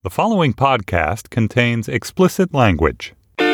The following podcast contains explicit language.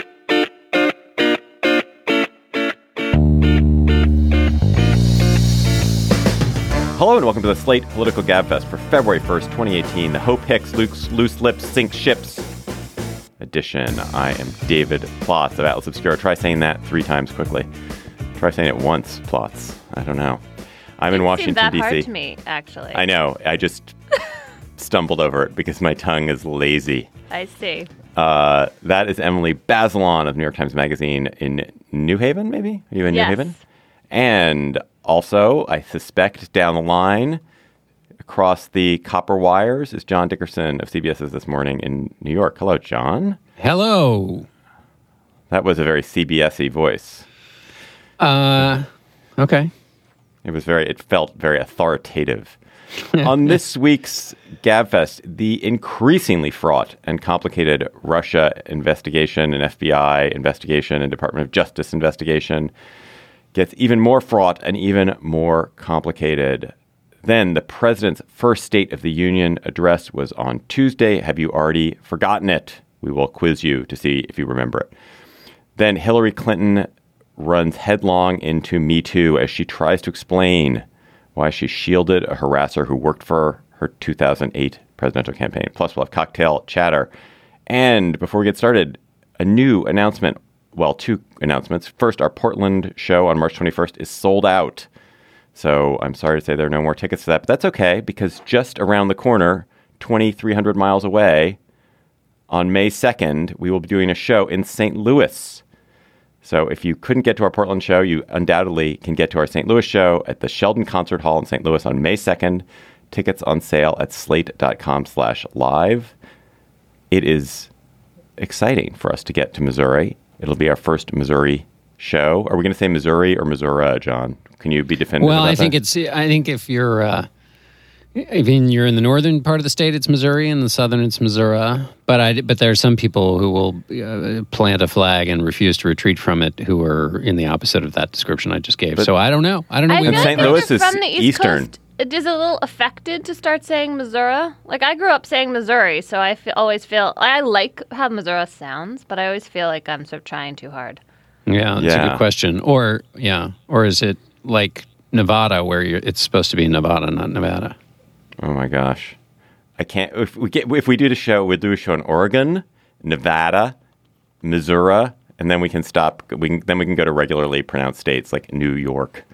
Hello and welcome to the Slate Political Gabfest for February 1st, 2018, the Hope Hicks Loose Lips Sink Ships edition. I am David Plotz of Atlas Obscura. Try saying that 3 times quickly. Try saying it once, Plotz. I don't know. I'm in Washington, D.C. That hard to me, actually. I know. I just stumbled over it because my tongue is lazy. I see. That is Emily Bazelon of New York Times Magazine in New Haven, maybe? Are you in New Haven? And also, I suspect down the line, across the copper wires, is John Dickerson of CBS's This Morning in New York. Hello, John. Hello. That was a very CBS-y voice. Okay. It felt very authoritative. On this week's Gabfest, the increasingly fraught and complicated Russia investigation and FBI investigation and Department of Justice investigation gets even more fraught and even more complicated. Then the president's first State of the Union address was on Tuesday. Have you already forgotten it? We will quiz you to see if you remember it. Then Hillary Clinton runs headlong into Me Too as she tries to explain why she shielded a harasser who worked for her 2008 presidential campaign. Plus, we'll have cocktail chatter. And before we get started, a new announcement. Well, 2 announcements. First, our Portland show on March 21st is sold out. So I'm sorry to say there are no more tickets to that, but that's okay because just around the corner, 2,300 miles away, on May 2nd, we will be doing a show in St. Louis. So if you couldn't get to our Portland show, you undoubtedly can get to our St. Louis show at the Sheldon Concert Hall in St. Louis on May 2nd. Tickets on sale at slate.com/live. It is exciting for us to get to Missouri. It'll be our first Missouri show. Are we going to say Missouri or Missouri, John? Can you be definitive? Well, about I think that? I think if you're you're in the northern part of the state, it's Missouri, and the southern, it's Missouri. But there are some people who will plant a flag and refuse to retreat from it, who are in the opposite of that description I just gave. So I don't know. I feel like St. Louis is from the East Eastern. Coast, it is a little affected to start saying Missouri. Like, I grew up saying Missouri, so I always feel I like how Missouri sounds, but I always feel like I'm sort of trying too hard. Yeah, that's a good question. Or is it like Nevada, where it's supposed to be Nevada, not Nevada? Oh my gosh, I can't. If we do the show, we'll do a show in Oregon, Nevada, Missouri, and then we can stop. Then we can go to regularly pronounced states like New York.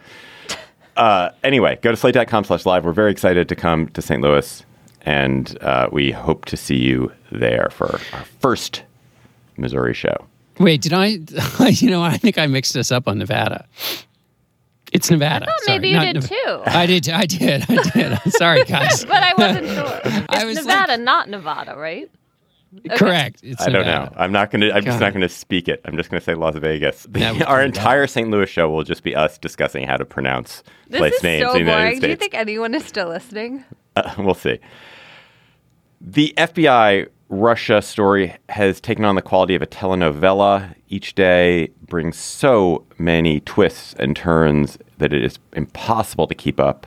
Anyway, go to slate.com/live. We're very excited to come to St. Louis, and we hope to see you there for our first Missouri show. Wait, did I? I think I mixed this up on Nevada. It's Nevada. I thought maybe you did too. I did. I'm sorry, guys. But I wasn't sure. It's Nevada, not Nevada, right? Okay. Correct. It's I don't Nevada. know. I'm just not going to speak it. I'm just going to say Las Vegas. Our entire St. Louis show will just be us discussing how to pronounce place names in the United States. Do you think anyone is still listening? We'll see. The FBI Russia story has taken on the quality of a telenovela. Each day brings so many twists and turns that it is impossible to keep up.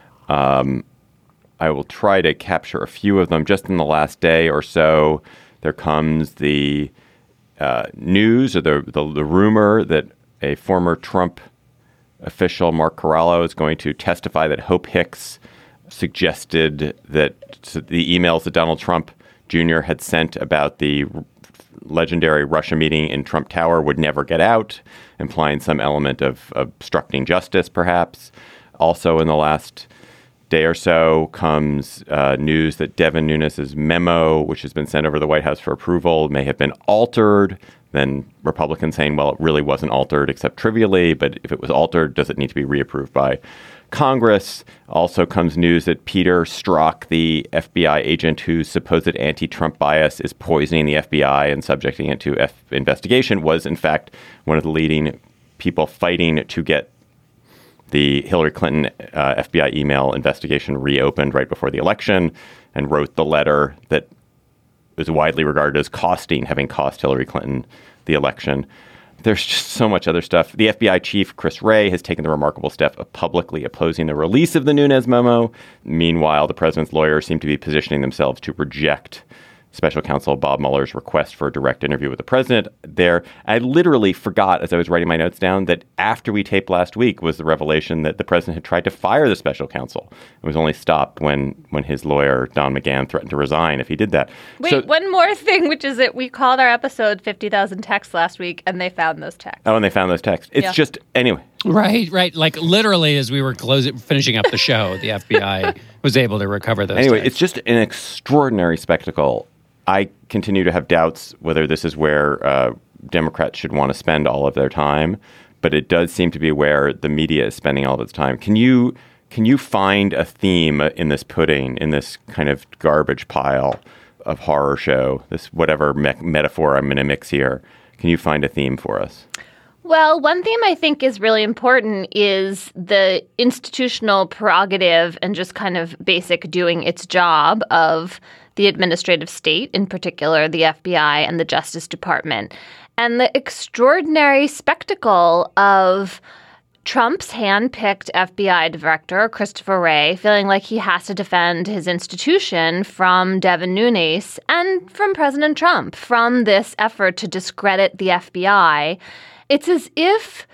I will try to capture a few of them. Just in the last day or so, there comes the news or the rumor that a former Trump official, Mark Corallo, is going to testify that Hope Hicks suggested that the emails that Donald Trump Jr. had sent about the legendary Russia meeting in Trump Tower would never get out, implying some element of obstructing justice, perhaps. Also in the last day or so comes news that Devin Nunes' memo, which has been sent over to the White House for approval, may have been altered. Then Republicans saying, well, it really wasn't altered except trivially, but if it was altered, does it need to be reapproved by Congress? Also comes news that Peter Strzok, the FBI agent whose supposed anti-Trump bias is poisoning the FBI and subjecting it to investigation, was in fact one of the leading people fighting to get the Hillary Clinton FBI email investigation reopened right before the election, and wrote the letter that is widely regarded as having cost Hillary Clinton the election. There's just so much other stuff. The FBI chief, Chris Wray, has taken the remarkable step of publicly opposing the release of the Nunes memo. Meanwhile, the president's lawyers seem to be positioning themselves to reject special counsel Bob Mueller's request for a direct interview with the president there. I literally forgot, as I was writing my notes down, that after we taped last week was the revelation that the president had tried to fire the special counsel. It was only stopped when his lawyer, Don McGahn, threatened to resign if he did that. Wait, one more thing, which is that we called our episode 50,000 texts last week, and they found those texts. Oh, and they found those texts. It's just, anyway. Right. Like literally as we were finishing up the show, the FBI was able to recover those Anyway, texts. it's just an extraordinary spectacle. I continue to have doubts whether this is where Democrats should want to spend all of their time, but it does seem to be where the media is spending all of its time. Can you find a theme in this pudding, in this kind of garbage pile of horror show, this whatever metaphor I'm going to mix here? Can you find a theme for us? Well, one theme I think is really important is the institutional prerogative and just kind of basic doing its job of the administrative state, in particular the FBI and the Justice Department, and the extraordinary spectacle of Trump's hand-picked FBI director, Christopher Wray, feeling like he has to defend his institution from Devin Nunes and from President Trump, from this effort to discredit the FBI. It's as if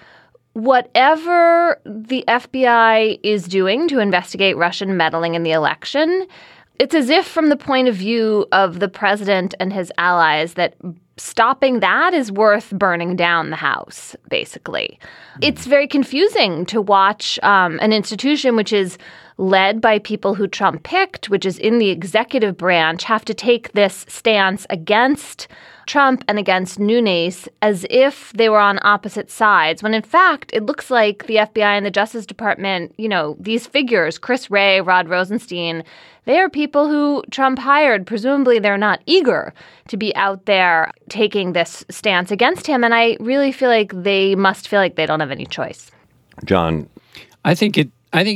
whatever the FBI is doing to investigate Russian meddling in the election, it's as if from the point of view of the president and his allies that stopping that is worth burning down the house, basically. It's very confusing to watch an institution which is led by people who Trump picked, which is in the executive branch, have to take this stance against Trump and against Nunes as if they were on opposite sides, when in fact, it looks like the FBI and the Justice Department, these figures, Chris Wray, Rod Rosenstein, they are people who Trump hired. Presumably, they're not eager to be out there taking this stance against him. And I really feel like they must feel like they don't have any choice. John? I think it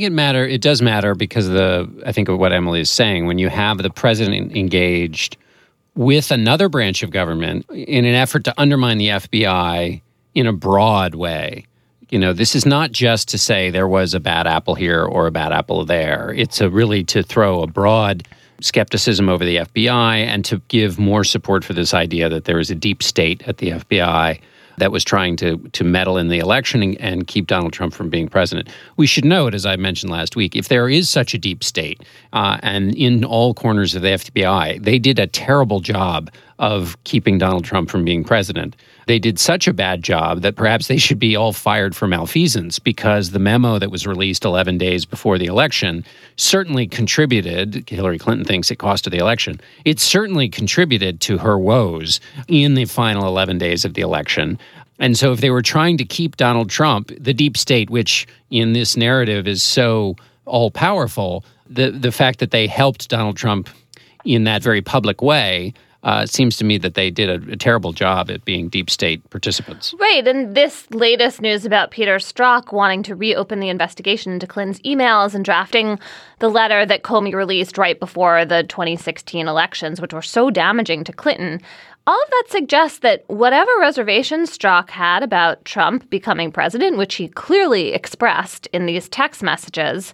does matter because I think of what Emily is saying. When you have the president engaged with another branch of government in an effort to undermine the FBI in a broad way. This is not just to say there was a bad apple here or a bad apple there. It's really to throw a broad skepticism over the FBI and to give more support for this idea that there is a deep state at the FBI that was trying to meddle in the election and keep Donald Trump from being president. We should note, as I mentioned last week, if there is such a deep state, and in all corners of the FBI, they did a terrible job of keeping Donald Trump from being president. They did such a bad job that perhaps they should be all fired for malfeasance, because the memo that was released 11 days before the election certainly contributed, Hillary Clinton thinks it costed the election, it certainly contributed to her woes in the final 11 days of the election. And so if they were trying to keep Donald Trump, the deep state, which in this narrative is so all-powerful, the fact that they helped Donald Trump in that very public way, it seems to me that they did a terrible job at being deep state participants. Right. And this latest news about Peter Strzok wanting to reopen the investigation into Clinton's emails and drafting the letter that Comey released right before the 2016 elections, which were so damaging to Clinton, all of that suggests that whatever reservations Strzok had about Trump becoming president, which he clearly expressed in these text messages,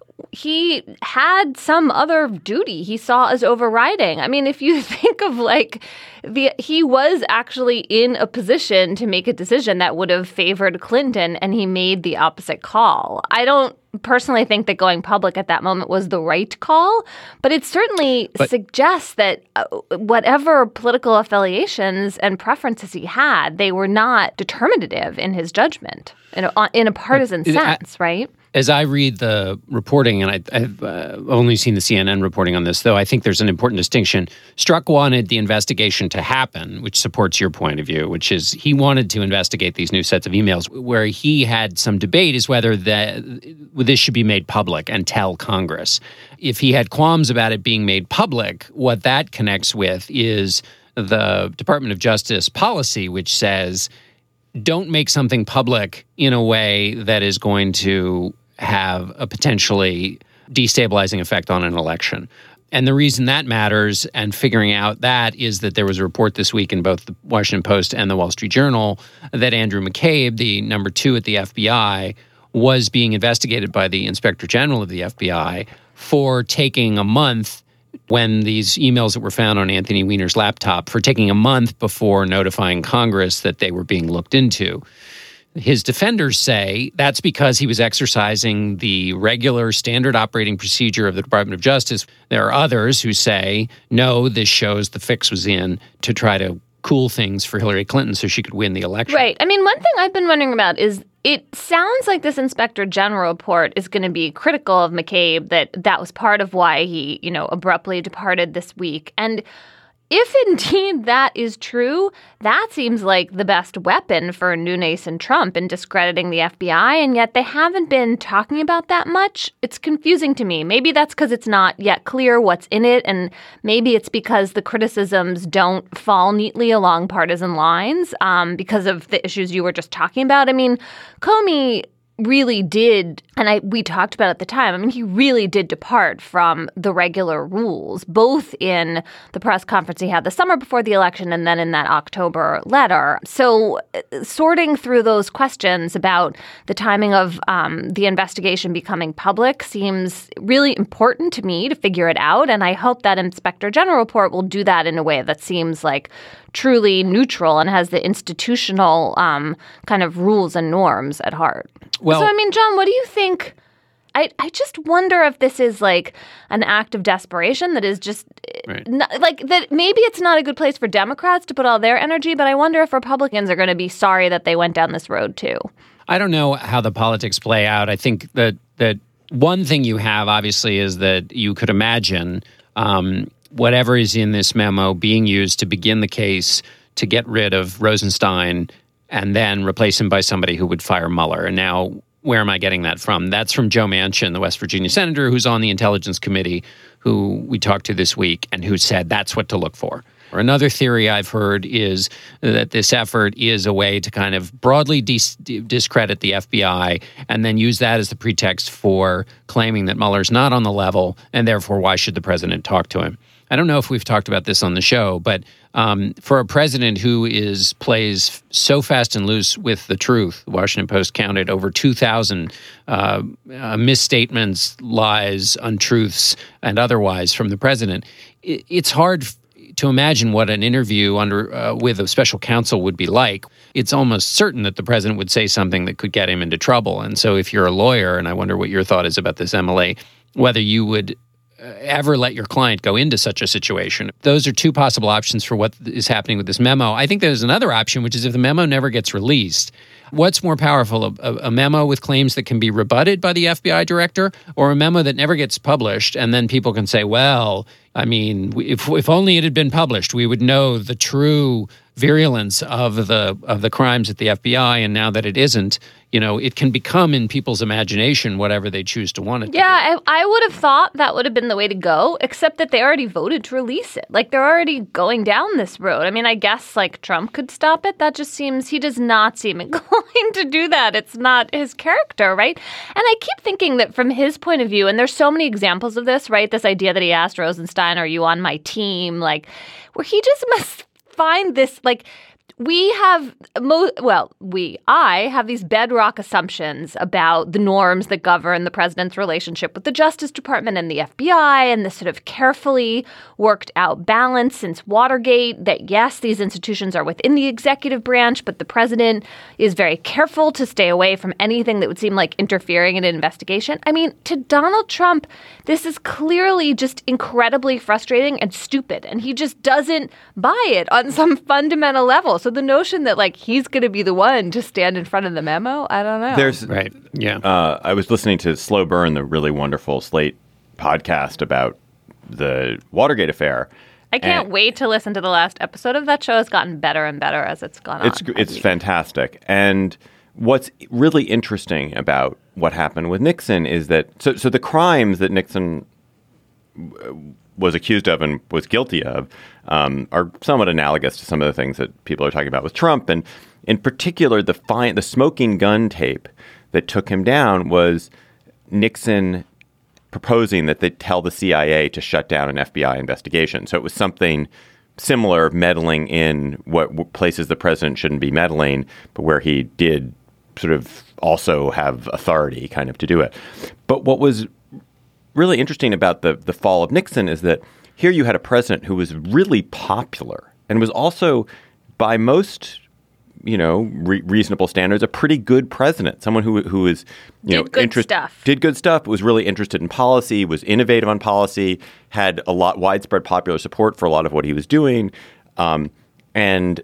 he had some other duty he saw as overriding. I mean, if you think of he was actually in a position to make a decision that would have favored Clinton, and he made the opposite call. I don't personally think that going public at that moment was the right call, but it certainly suggests that whatever political affiliations and preferences he had, they were not determinative in his judgment in a partisan sense, right? As I read the reporting, and I've only seen the CNN reporting on this, though I think there's an important distinction. Strzok wanted the investigation to happen, which supports your point of view, which is he wanted to investigate these new sets of emails. Where he had some debate is whether this should be made public and tell Congress. If he had qualms about it being made public, what that connects with is the Department of Justice policy, which says don't make something public in a way that is going to have a potentially destabilizing effect on an election. And the reason that matters, and figuring out that, is that there was a report this week in both the Washington Post and the Wall Street Journal that Andrew McCabe, the number 2 at the FBI, was being investigated by the Inspector General of the FBI for taking a month when these emails that were found on Anthony Weiner's laptop for taking a month before notifying Congress that they were being looked into. His defenders say that's because he was exercising the regular standard operating procedure of the Department of Justice. There are others who say, no, this shows the fix was in to try to cool things for Hillary Clinton so she could win the election. Right. I mean, one thing I've been wondering about is it sounds like this Inspector General report is going to be critical of McCabe, that was part of why he, abruptly departed this week. And if indeed that is true, that seems like the best weapon for Nunes and Trump in discrediting the FBI, and yet they haven't been talking about that much. It's confusing to me. Maybe that's because it's not yet clear what's in it, and maybe it's because the criticisms don't fall neatly along partisan lines because of the issues you were just talking about. I mean, Comey really did, and we talked about it at the time, I mean, he really did depart from the regular rules, both in the press conference he had the summer before the election and then in that October letter. So sorting through those questions about the timing of the investigation becoming public seems really important to me to figure it out. And I hope that Inspector General report will do that in a way that seems like truly neutral and has the institutional kind of rules and norms at heart. Well, so, I mean, John, what do you think? I just wonder if this is like an act of desperation that is just like that. Maybe it's not a good place for Democrats to put all their energy, but I wonder if Republicans are going to be sorry that they went down this road, too. I don't know how the politics play out. I think that one thing you have, obviously, is that you could imagine whatever is in this memo being used to begin the case to get rid of Rosenstein and then replace him by somebody who would fire Mueller. And now, where am I getting that from? That's from Joe Manchin, the West Virginia senator who's on the Intelligence Committee, who we talked to this week, and who said that's what to look for. Or another theory I've heard is that this effort is a way to kind of broadly discredit the FBI and then use that as the pretext for claiming that Mueller's not on the level, and therefore why should the president talk to him? I don't know if we've talked about this on the show, but for a president who plays so fast and loose with the truth, the Washington Post counted over 2,000 misstatements, lies, untruths, and otherwise from the president. It's hard to imagine what an interview with a special counsel would be like. It's almost certain that the president would say something that could get him into trouble. And so if you're a lawyer, and I wonder what your thought is about this, Emily, whether you would ever let your client go into such a situation. Those are two possible options for what is happening with this memo. I think there's another option, which is if the memo never gets released, what's more powerful, a memo with claims that can be rebutted by the FBI director, or a memo that never gets published and then people can say, well, I mean, if only it had been published, we would know the true virulence of the crimes at the FBI, and now that it isn't, it can become in people's imagination whatever they choose to want it to be. I would have thought that would have been the way to go, except that they already voted to release it. Like, they're already going down this road. I mean, I guess, like, Trump could stop it. That just seems, he does not seem inclined to do that. It's not his character, right? And I keep thinking that from his point of view, and there's so many examples of this, right? This idea that he asked Rosenstein, are you on my team? Like, where he just must find this, like, I have these bedrock assumptions about the norms that govern the president's relationship with the Justice Department and the FBI, and this sort of carefully worked out balance since Watergate that, yes, these institutions are within the executive branch, but the president is very careful to stay away from anything that would seem like interfering in an investigation. I mean, to Donald Trump, this is clearly just incredibly frustrating and stupid, and he just doesn't buy it on some fundamental level. So the notion that, like, he's going to be the one to stand in front of the memo, I don't know. Right. Yeah. I was listening to Slow Burn, the really wonderful Slate podcast about the Watergate affair. I can't wait to listen to the last episode of that show. It's gotten better and better as it's gone on. It's fantastic. And what's really interesting about what happened with Nixon is that so the crimes that Nixon was accused of and was guilty of are somewhat analogous to some of the things that people are talking about with Trump. And in particular, the smoking gun tape that took him down was Nixon proposing that they tell the CIA to shut down an FBI investigation. So it was something similar, meddling in what places the president shouldn't be meddling, but where he did sort of also have authority kind of to do it. But what was really interesting about the fall of Nixon is that Here you had a president who was really popular and was also, by most reasonable standards, a pretty good president. Someone who is did good stuff, was really interested in policy, was innovative on policy, had widespread popular support for a lot of what he was doing, and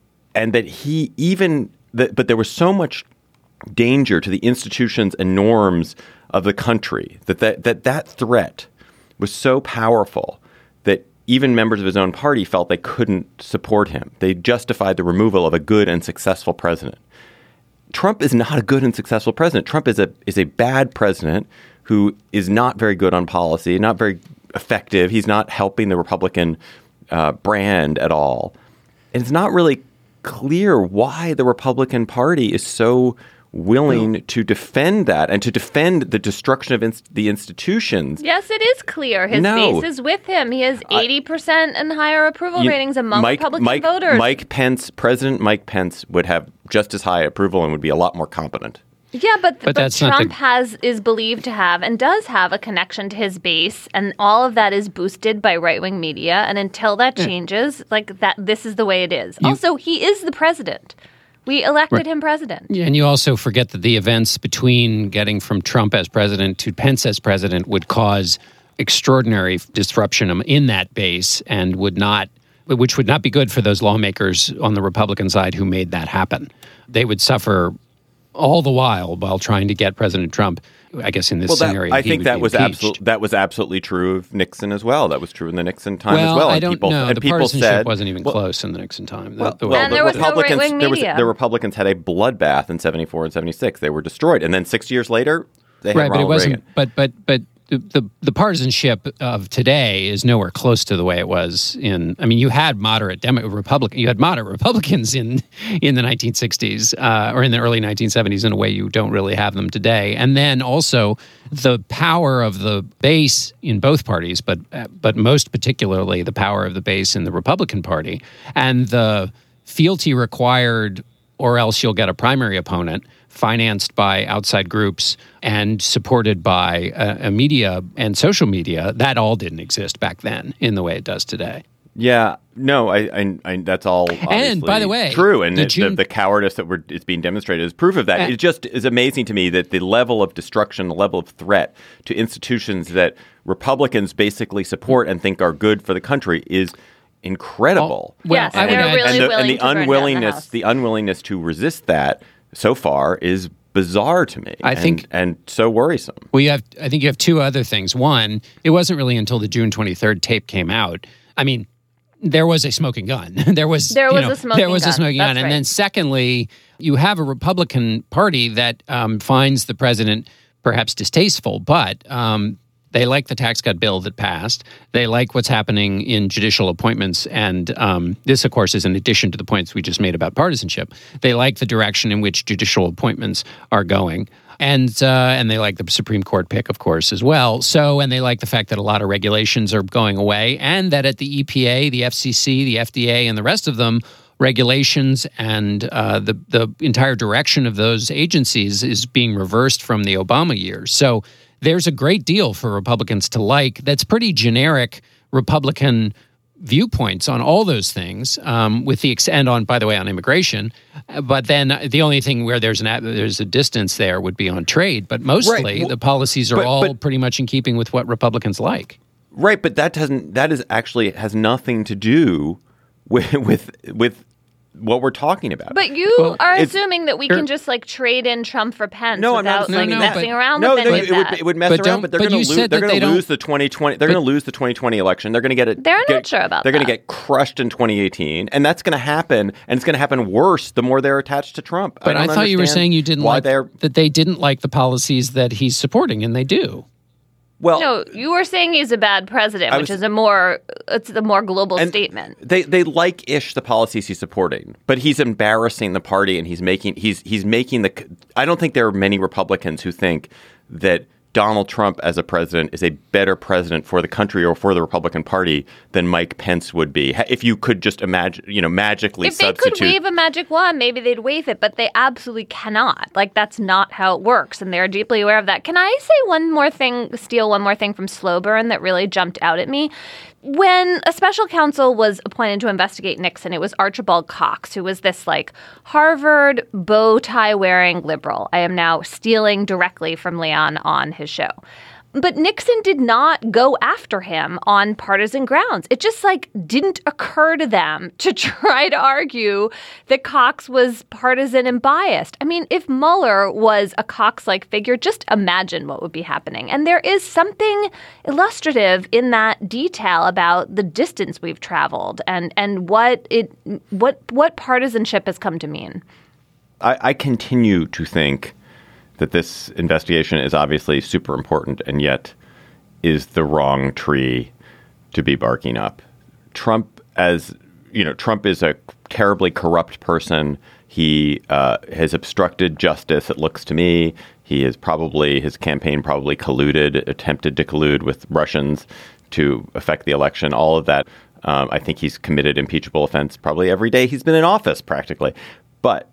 that but there was so much danger to the institutions and norms of the country that threat was so powerful that even members of his own party felt they couldn't support him. They justified the removal of a good and successful president. Trump is not a good and successful president. Trump is a bad president who is not very good on policy, not very effective. He's not helping the Republican brand at all. And it's not really clear why the Republican Party is so willing to defend that and to defend the destruction of the institutions. Yes, it is clear. His base is with him. He has 80% and higher approval ratings among Republican voters. President Mike Pence would have just as high approval and would be a lot more competent. Yeah, but Trump is believed to have and does have a connection to his base, and all of that is boosted by right-wing media. And until that changes, this is the way it is. Also, he is the president. We elected him president. Yeah, and you also forget that the events between getting from Trump as president to Pence as president would cause extraordinary disruption in that base and which would not be good for those lawmakers on the Republican side who made that happen. They would suffer all the while trying to get President Trump. I guess in this scenario, I think that was absolutely true of Nixon as well. That was true in the Nixon time as well. I don't know. The partisanship wasn't even close in the Nixon time. And there was no right-wing media. The Republicans had a bloodbath in 74 and 76. They were destroyed. And then 6 years later, they had Ronald Reagan. But the partisanship of today is nowhere close to the way it was you had moderate Republicans in the 1960s or in the early 1970s in a way you don't really have them today. And then also the power of the base in both parties, but most particularly the power of the base in the Republican Party and the fealty required, or else you'll get a primary opponent financed by outside groups and supported by a media and social media, that all didn't exist back then in the way it does today. Yeah, no, I that's all and by the way, true. And the cowardice that is being demonstrated is proof of that. It just is amazing to me that the level of destruction, the level of threat to institutions that Republicans basically support and think are good for the country is incredible. Yes, they're really willing to burn down the house. The unwillingness to resist that so far is bizarre to me. And so worrisome. Well, I think you have two other things. One, it wasn't really until the June 23rd tape came out. I mean, there was a smoking gun. There was a smoking gun. And then secondly, you have a Republican Party that finds the president perhaps distasteful, but they like the tax cut bill that passed. They like what's happening in judicial appointments. And this, of course, is in addition to the points we just made about partisanship. They like the direction in which judicial appointments are going. And they like the Supreme Court pick, of course, as well. And they like the fact that a lot of regulations are going away and that at the EPA, the FCC, the FDA, and the rest of them, regulations and the entire direction of those agencies is being reversed from the Obama years. So there's a great deal for Republicans to like. That's pretty generic Republican viewpoints on all those things, by the way, on immigration. But then the only thing where there's a distance there would be on trade. But mostly the policies are all pretty much in keeping with what Republicans like. Right, but that has nothing to do with what we're talking about. But you are assuming that we can just trade in Trump for Pence without messing around with any of that. It would mess around, but they're going to lose the 2020. They're going to lose the 2020 election. They're going to get it. They're not sure about that. They're going to get crushed in 2018, and that's going to happen. And it's going to happen worse the more they're attached to Trump. But I thought you were saying you didn't that they didn't like the policies that he's supporting, and they do. Well, no, you were saying he's a bad president, which is a more global statement. They like-ish the policies he's supporting, but he's embarrassing the party, and he's making the. I don't think there are many Republicans who think that Donald Trump as a president is a better president for the country or for the Republican Party than Mike Pence would be. If you could just imagine, magically substitute. If they could wave a magic wand, maybe they'd wave it, but they absolutely cannot. Like, that's not how it works, and they're deeply aware of that. Can I say steal one more thing from Slow Burn that really jumped out at me? When a special counsel was appointed to investigate Nixon, it was Archibald Cox, who was this Harvard bow tie wearing liberal. I am now stealing directly from Leon on his show. But Nixon did not go after him on partisan grounds. It just didn't occur to them to try to argue that Cox was partisan and biased. I mean, if Mueller was a Cox-like figure, just imagine what would be happening. And there is something illustrative in that detail about the distance we've traveled and what partisanship has come to mean. I continue to think that this investigation is obviously super important and yet is the wrong tree to be barking up. Trump is a terribly corrupt person. He has obstructed justice, it looks to me. His campaign probably attempted to collude with Russians to affect the election, all of that. I think he's committed impeachable offense probably every day he's been in office practically. But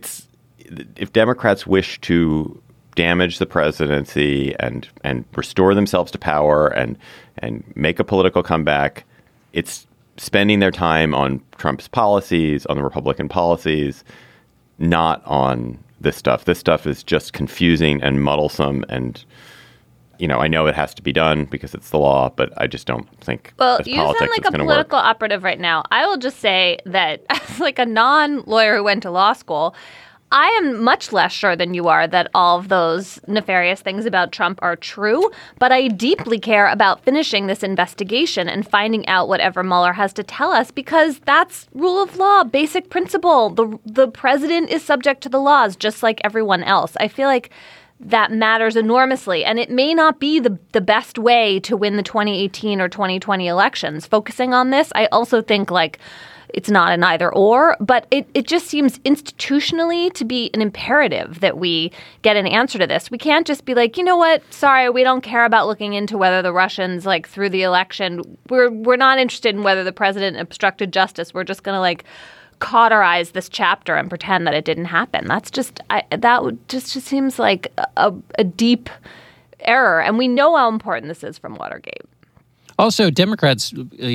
if Democrats wish to damage the presidency and restore themselves to power and make a political comeback, it's spending their time on Trump's policies, on the Republican policies, not on this stuff. This stuff is just confusing and muddlesome. And, I know it has to be done because it's the law, but I just don't think as you sound like a political operative right now. I will just say that as a non-lawyer who went to law school, I am much less sure than you are that all of those nefarious things about Trump are true, but I deeply care about finishing this investigation and finding out whatever Mueller has to tell us, because that's rule of law, basic principle. The president is subject to the laws just like everyone else. I feel like that matters enormously, and it may not be the best way to win the 2018 or 2020 elections. Focusing on this, I also think it's not an either or, but it just seems institutionally to be an imperative that we get an answer to this. We can't just be you know what? Sorry, we don't care about looking into whether the Russians through the election. We're not interested in whether the president obstructed justice. We're just going to cauterize this chapter and pretend that it didn't happen. That's just seems like a deep error, and we know how important this is from Watergate. Also, Democrats,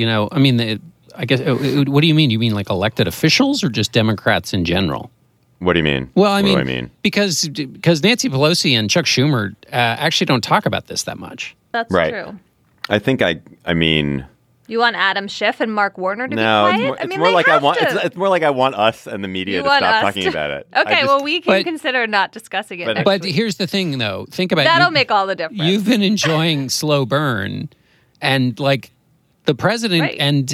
I guess, what do you mean? You mean elected officials or just Democrats in general? What do you mean? Well, I what do I mean? Because Nancy Pelosi and Chuck Schumer actually don't talk about this that much. That's right. True. I think I mean... You want Adam Schiff and Mark Warner to be quiet? It's more like I want us and the media to stop talking about it. Okay, we can consider not discussing it. But here's the thing, though. Think about that'll make all the difference. You've been enjoying Slow Burn, and the president right. and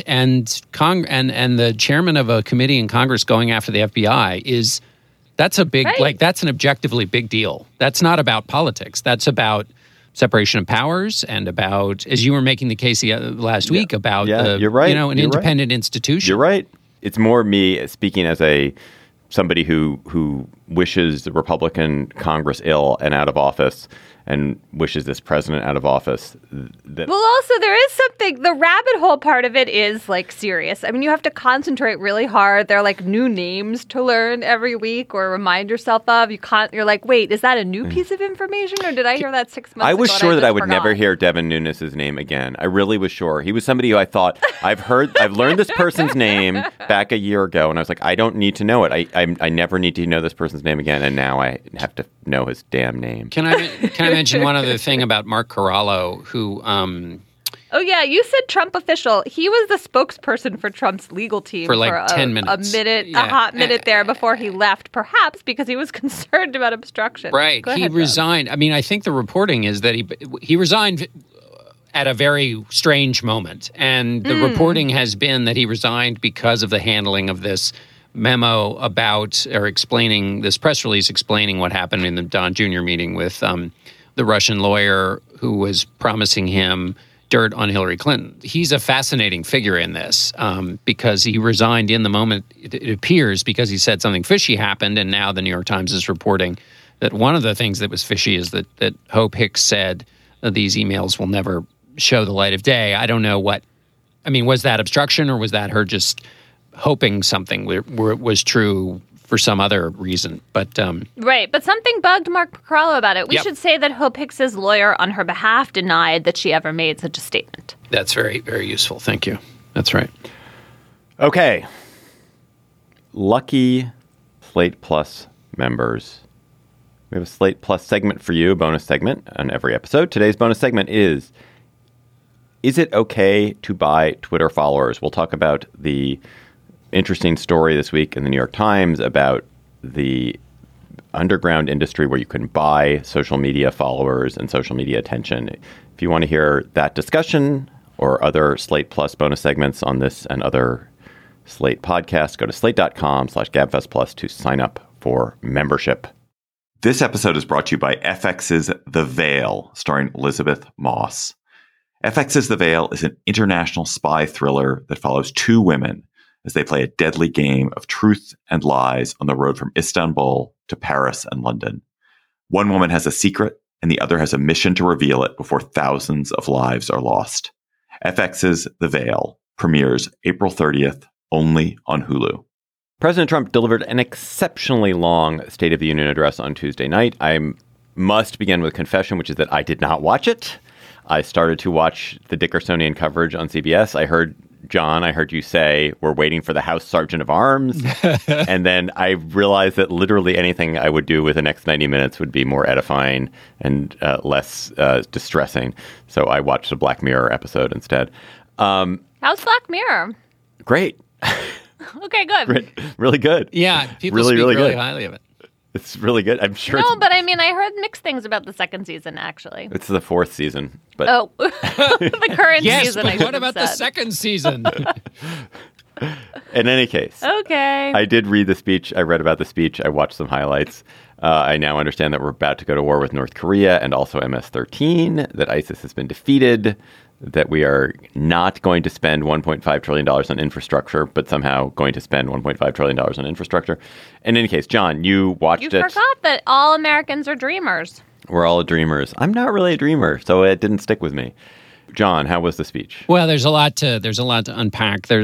the chairman of a committee in Congress going after the FBI that's a big right. That's an objectively big deal. That's not about politics. That's about separation of powers and about, as you were making the case last week, about you're right. An independent institution. You're right. It's more me speaking as somebody who wishes the Republican Congress ill and out of office, and wishes this president out of office. Well, also, there is something, the rabbit hole part of it is serious. I mean, you have to concentrate really hard. There are new names to learn every week or remind yourself of. You're wait, is that a new piece of information, or did I hear that 6 months ago? I was sure that I would never hear Devin Nunes' name again. I really was sure. He was somebody who I thought, I've learned this person's name back a year ago, and I was I don't need to know it. I never need to know this person's name again, and now I have to know his damn name. Can I mention one other thing about Mark Corallo, who... Oh, yeah. You said Trump official. He was the spokesperson for Trump's legal team for 10 minutes. A hot minute there before he left, perhaps because he was concerned about obstruction. Right. He resigned. I mean, I think the reporting is that he resigned at a very strange moment. And the reporting has been that he resigned because of the handling of this memo explaining this press release explaining what happened in the Don Jr. meeting with the Russian lawyer who was promising him dirt on Hillary Clinton. He's a fascinating figure in this because he resigned in the moment, it appears, because he said something fishy happened, and now the New York Times is reporting that one of the things that was fishy is that Hope Hicks said these emails will never show the light of day. I don't know was that obstruction or was that her just hoping something was true for some other reason? But right. But something bugged Mark Piccarello about it. We should say that Hope Hicks's lawyer on her behalf denied that she ever made such a statement. That's very, very useful. Thank you. That's right. Okay. Lucky Slate Plus members. We have a Slate Plus segment for you, a bonus segment on every episode. Today's bonus segment is it okay to buy Twitter followers? We'll talk about the interesting story this week in the New York Times about the underground industry where you can buy social media followers and social media attention. If you want to hear that discussion or other Slate Plus bonus segments on this and other Slate podcasts, go to slate.com/GabFest Plus to sign up for membership. This episode is brought to you by FX's The Veil, starring Elizabeth Moss. FX's The Veil is an international spy thriller that follows two women as they play a deadly game of truth and lies on the road from Istanbul to Paris and London. One woman has a secret, and the other has a mission to reveal it before thousands of lives are lost. FX's The Veil premieres April 30th, only on Hulu. President Trump delivered an exceptionally long State of the Union address on Tuesday night. I must begin with a confession, which is that I did not watch it. I started to watch the Dickersonian coverage on CBS. I heard you say, we're waiting for the House Sergeant of Arms. And then I realized that literally anything I would do with the next 90 minutes would be more edifying and less distressing. So I watched a Black Mirror episode instead. How's Black Mirror? Great. Okay, good. Great. Really good. Yeah, people speak really highly of it. It's really good. I'm sure. No, but I mean, I heard mixed things about the second season, actually. It's the fourth season. But the current season. Yes, but what about the second season? In any case. Okay. I did read the speech. I read about the speech. I watched some highlights. I now understand that we're about to go to war with North Korea and also MS-13, that ISIS has been defeated, that we are not going to spend $1.5 trillion on infrastructure, but somehow going to spend $1.5 trillion on infrastructure. In any case, John, you watched it. You forgot that all Americans are dreamers. We're all dreamers. I'm not really a dreamer, so it didn't stick with me. John, how was the speech? Well, there's a lot to unpack. There's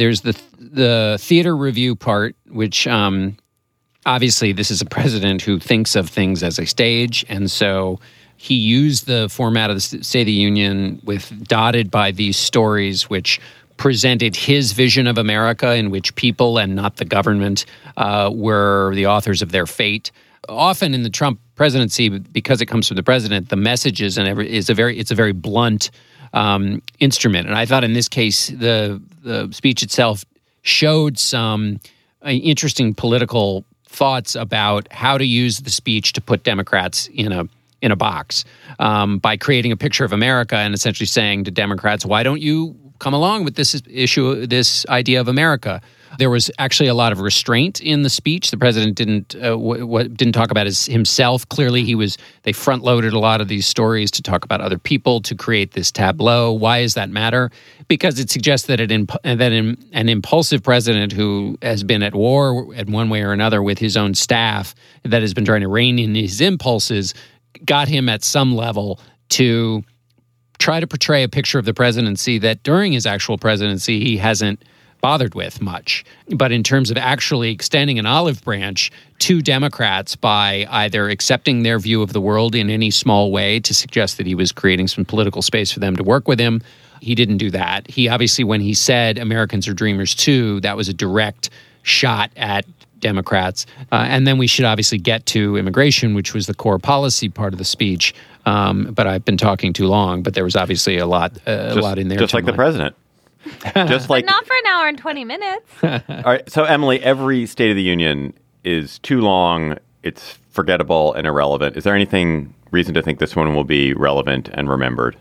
the theater review part, which obviously this is a president who thinks of things as a stage, and so he used the format of the State of the Union dotted by these stories which presented his vision of America, in which people and not the government were the authors of their fate. Often in the Trump presidency, because it comes from the president, the messages it's a very blunt instrument. And I thought in this case, the speech itself showed some interesting political thoughts about how to use the speech to put Democrats in a box by creating a picture of America and essentially saying to Democrats, why don't you come along with this issue, this idea of America? There was actually a lot of restraint in the speech. The president didn't talk about himself. Clearly, they front loaded a lot of these stories to talk about other people to create this tableau. Why does that matter? Because it suggests that an impulsive president who has been at war in one way or another with his own staff, that has been trying to rein in his impulses, got him at some level to try to portray a picture of the presidency that during his actual presidency he hasn't bothered with much. But in terms of actually extending an olive branch to Democrats by either accepting their view of the world in any small way to suggest that he was creating some political space for them to work with him, he didn't do that. He obviously, when he said Americans are dreamers too, that was a direct shot at Democrats. And then we should obviously get to immigration, which was the core policy part of the speech. But I've been talking too long, but there was obviously a lot in there. Just like the president. Just like, but not for an hour and 20 minutes. All right. So, Emily, every State of the Union is too long. It's forgettable and irrelevant. Is there anything reason to think this one will be relevant and remembered?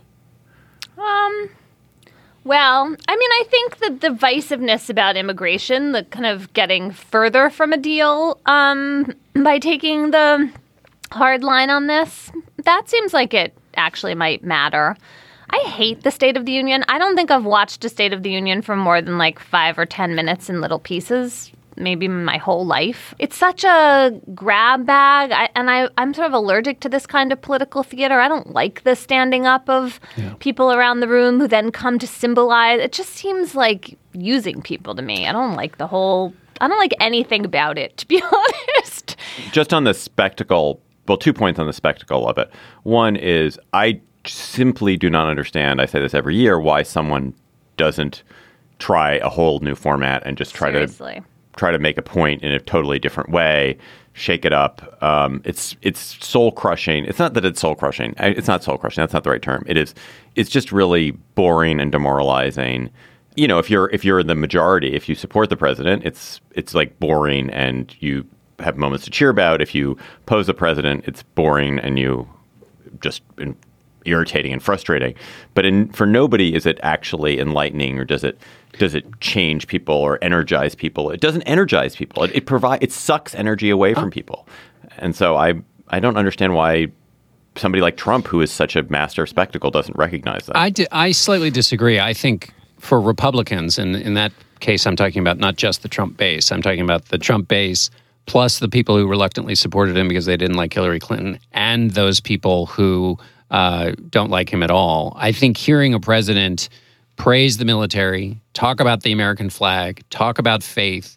Well, I mean, I think the divisiveness about immigration, the kind of getting further from a deal by taking the hard line on this, that seems like it actually might matter. I hate the State of the Union. I don't think I've watched a State of the Union for more than like 5 or 10 minutes in little pieces. maybe my whole life. It's such a grab bag, I'm sort of allergic to this kind of political theater. I don't like the standing up of people around the room who then come to symbolize. It just seems like using people to me. I don't like anything about it, to be honest. Just on the spectacle, well, 2 points on the spectacle of it. One is I simply do not understand, I say this every year, why someone doesn't try a whole new format and just try to make a point in a totally different way, shake it up. It's soul crushing. It's not that it's soul crushing. It's not soul crushing. That's not the right term. It's just really boring and demoralizing. You know, if you're the majority, if you support the president, it's like boring and you have moments to cheer about. If you oppose the president, it's boring and you just irritating and frustrating. But for nobody is it actually enlightening, or does it change people or energize people? It doesn't energize people. It sucks energy away from people. And so I don't understand why somebody like Trump, who is such a master of spectacle, doesn't recognize that. I slightly disagree. I think for Republicans, and in that case, I'm talking about not just the Trump base. I'm talking about the Trump base plus the people who reluctantly supported him because they didn't like Hillary Clinton, and those people who don't like him at all. I think hearing a president praise the military, talk about the American flag, talk about faith,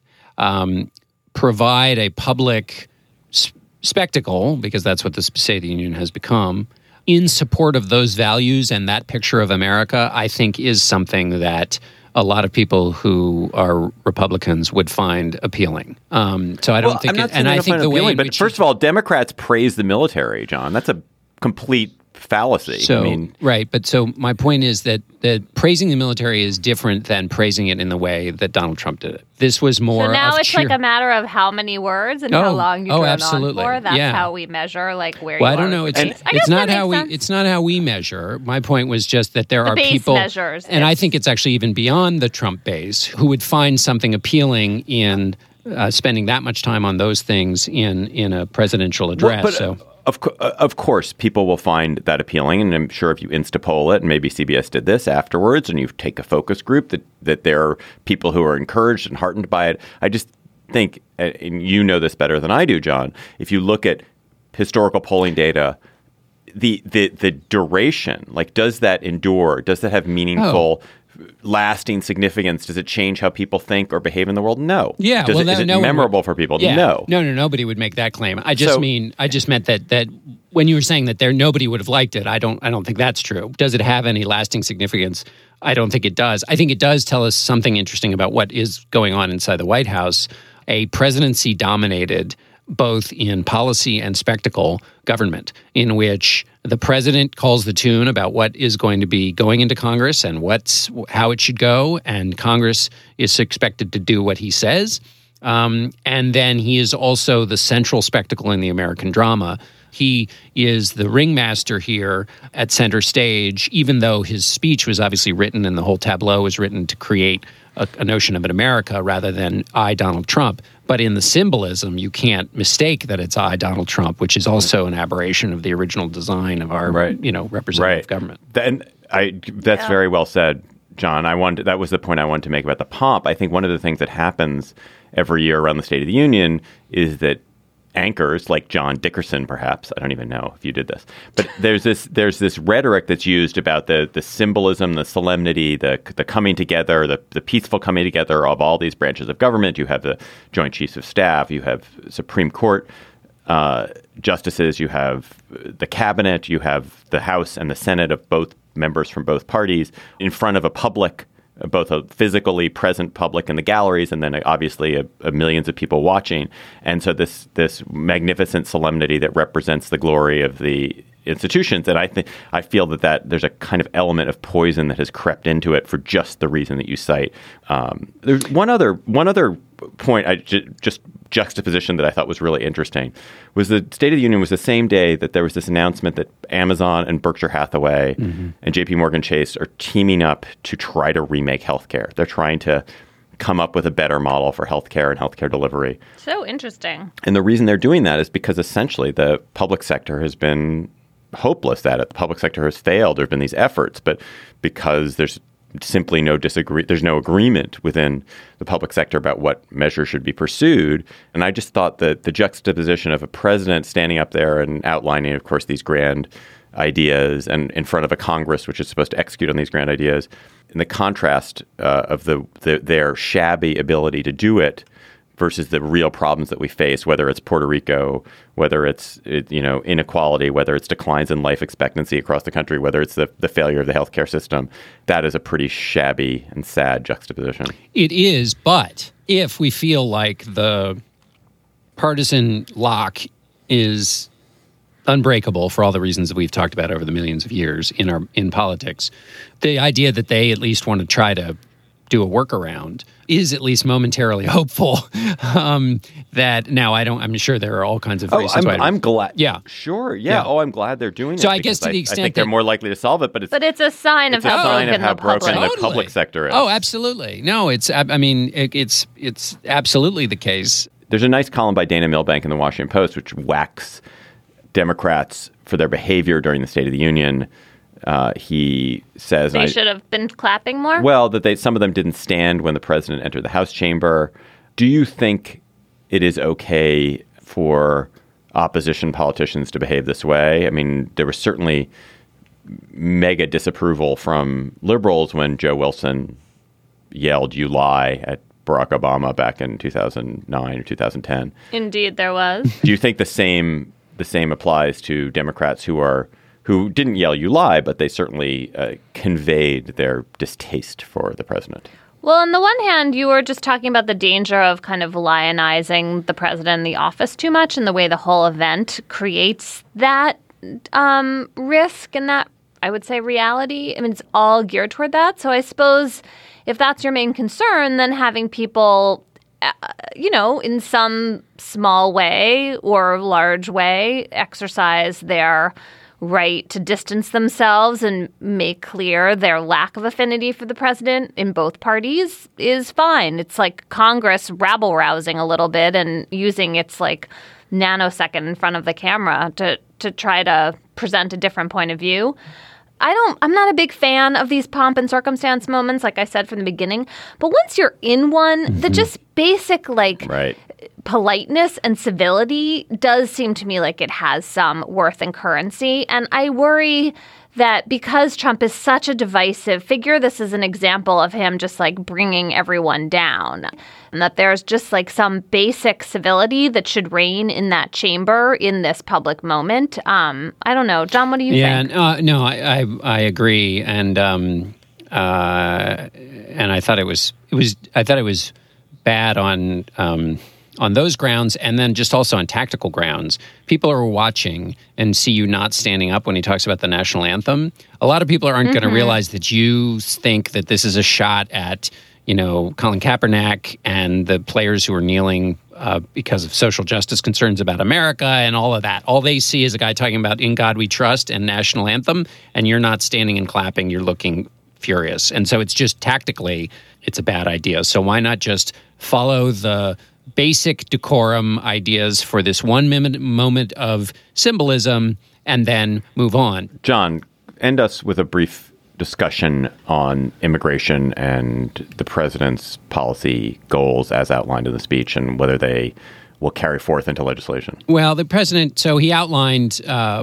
provide a public spectacle, because that's what the State of the Union has become, in support of those values and that picture of America, I think is something that a lot of people who are Republicans would find appealing. So I don't think, I think the way. But first of all, Democrats praise the military, John. That's a complete fallacy. So, right. But so my point is that praising the military is different than praising it in the way that Donald Trump did it. This was more. So now it's like a matter of how many words and how long you drone on for. That's how we measure where you are. I don't know. It's not how we. It's not how we measure. My point was just that there are people, measures, and I think it's actually even beyond the Trump base, who would find something appealing in spending that much time on those things in a presidential address. Of course, people will find that appealing, and I'm sure if you Instapoll it, and maybe CBS did this afterwards, and you take a focus group, that there are people who are encouraged and heartened by it. I just think, and you know this better than I do, John, if you look at historical polling data, the duration, does that endure? Does that have meaningful lasting significance? Does it change how people think or behave in the world? No. Yeah. Is it memorable for people? Yeah. No. No. Nobody would make that claim. I just meant that when you were saying that nobody would have liked it, I don't think that's true. Does it have any lasting significance? I don't think it does. I think it does tell us something interesting about what is going on inside the White House. A presidency dominated both in policy and spectacle government, in which the president calls the tune about what is going to be going into Congress and how it should go, and Congress is expected to do what he says. And then he is also the central spectacle in the American drama. He is the ringmaster here at center stage, even though his speech was obviously written and the whole tableau was written to create a notion of an America rather than I, Donald Trump. But in the symbolism, you can't mistake that it's I, Donald Trump, which is also an aberration of the original design of our, representative government. That's very well said, John. That was the point I wanted to make about the pomp. I think one of the things that happens every year around the State of the Union is that anchors like John Dickerson, perhaps, I don't even know if you did this, but there's this rhetoric that's used about the symbolism, the solemnity, the coming together, the peaceful coming together of all these branches of government. You have the Joint Chiefs of Staff, you have Supreme Court justices, you have the cabinet, you have the House and the Senate of both members from both parties in front of a public, both a physically present public in the galleries and then obviously a millions of people watching. And so this magnificent solemnity that represents the glory of the institutions. And I feel that there's a kind of element of poison that has crept into it for just the reason that you cite. There's one other point, just juxtaposition that I thought was really interesting was the State of the Union was the same day that there was this announcement that Amazon and Berkshire Hathaway and JP Morgan Chase are teaming up to try to remake healthcare. They're trying to come up with a better model for healthcare and healthcare delivery. So interesting. And the reason they're doing that is because essentially the public sector has been hopeless at it. The public sector has failed. There have been these efforts, but because there's simply there's no agreement within the public sector about what measures should be pursued. And I just thought that the juxtaposition of a president standing up there and outlining, of course, these grand ideas and in front of a Congress which is supposed to execute on these grand ideas, and the contrast of their shabby ability to do it versus the real problems that we face, whether it's Puerto Rico, whether it's inequality, whether it's declines in life expectancy across the country, whether it's the failure of the healthcare system. That is a pretty shabby and sad juxtaposition. It is, but if we feel like the partisan lock is unbreakable for all the reasons that we've talked about over the millions of years in politics, the idea that they at least want to try to do a workaround is at least momentarily hopeful. That now I'm sure there are all kinds of reasons. I'm glad. Yeah, sure. Yeah. Oh, I'm glad they're doing it. So I guess to the extent I think they're more likely to solve it, but it's a sign of how broken the public sector is. Oh, absolutely. No, it's absolutely the case. There's a nice column by Dana Milbank in the Washington Post, which whacks Democrats for their behavior during the State of the Union. He says they should have been clapping more. Well, that some of them didn't stand when the president entered the House chamber. Do you think it is okay for opposition politicians to behave this way? I mean, there was certainly mega disapproval from liberals when Joe Wilson yelled "You lie" at Barack Obama back in 2009 or 2010. Indeed, there was. Do you think the same applies to Democrats who didn't yell "You lie," but they certainly conveyed their distaste for the president? Well, on the one hand, you were just talking about the danger of kind of lionizing the president in the office too much, and the way the whole event creates that risk and that, I would say, reality. I mean, it's all geared toward that. So I suppose if that's your main concern, then having people, in some small way or large way, exercise their right to distance themselves and make clear their lack of affinity for the president in both parties is fine. It's like Congress rabble-rousing a little bit and using its like nanosecond in front of the camera to try to present a different point of view. I'm not a big fan of these pomp and circumstance moments, like I said from the beginning. But once you're in one, the just basic politeness and civility does seem to me like it has some worth and currency. And I worry that because Trump is such a divisive figure, this is an example of him just like bringing everyone down. And that there's just like some basic civility that should reign in that chamber in this public moment. I don't know. John, what do you think? No, I agree. And I thought it was bad on those grounds, and then just also on tactical grounds. People are watching and see you not standing up when he talks about the national anthem. A lot of people aren't going to realize that you think that this is a shot at, Colin Kaepernick and the players who are kneeling because of social justice concerns about America and all of that. All they see is a guy talking about "In God We Trust" and national anthem, and you're not standing and clapping. You're looking furious. And so it's just tactically, it's a bad idea. So why not just follow the basic decorum ideas for this 1 minute moment of symbolism and then move on? John, end us with a brief discussion on immigration and the president's policy goals as outlined in the speech and whether they will carry forth into legislation. Well, the president, so he outlined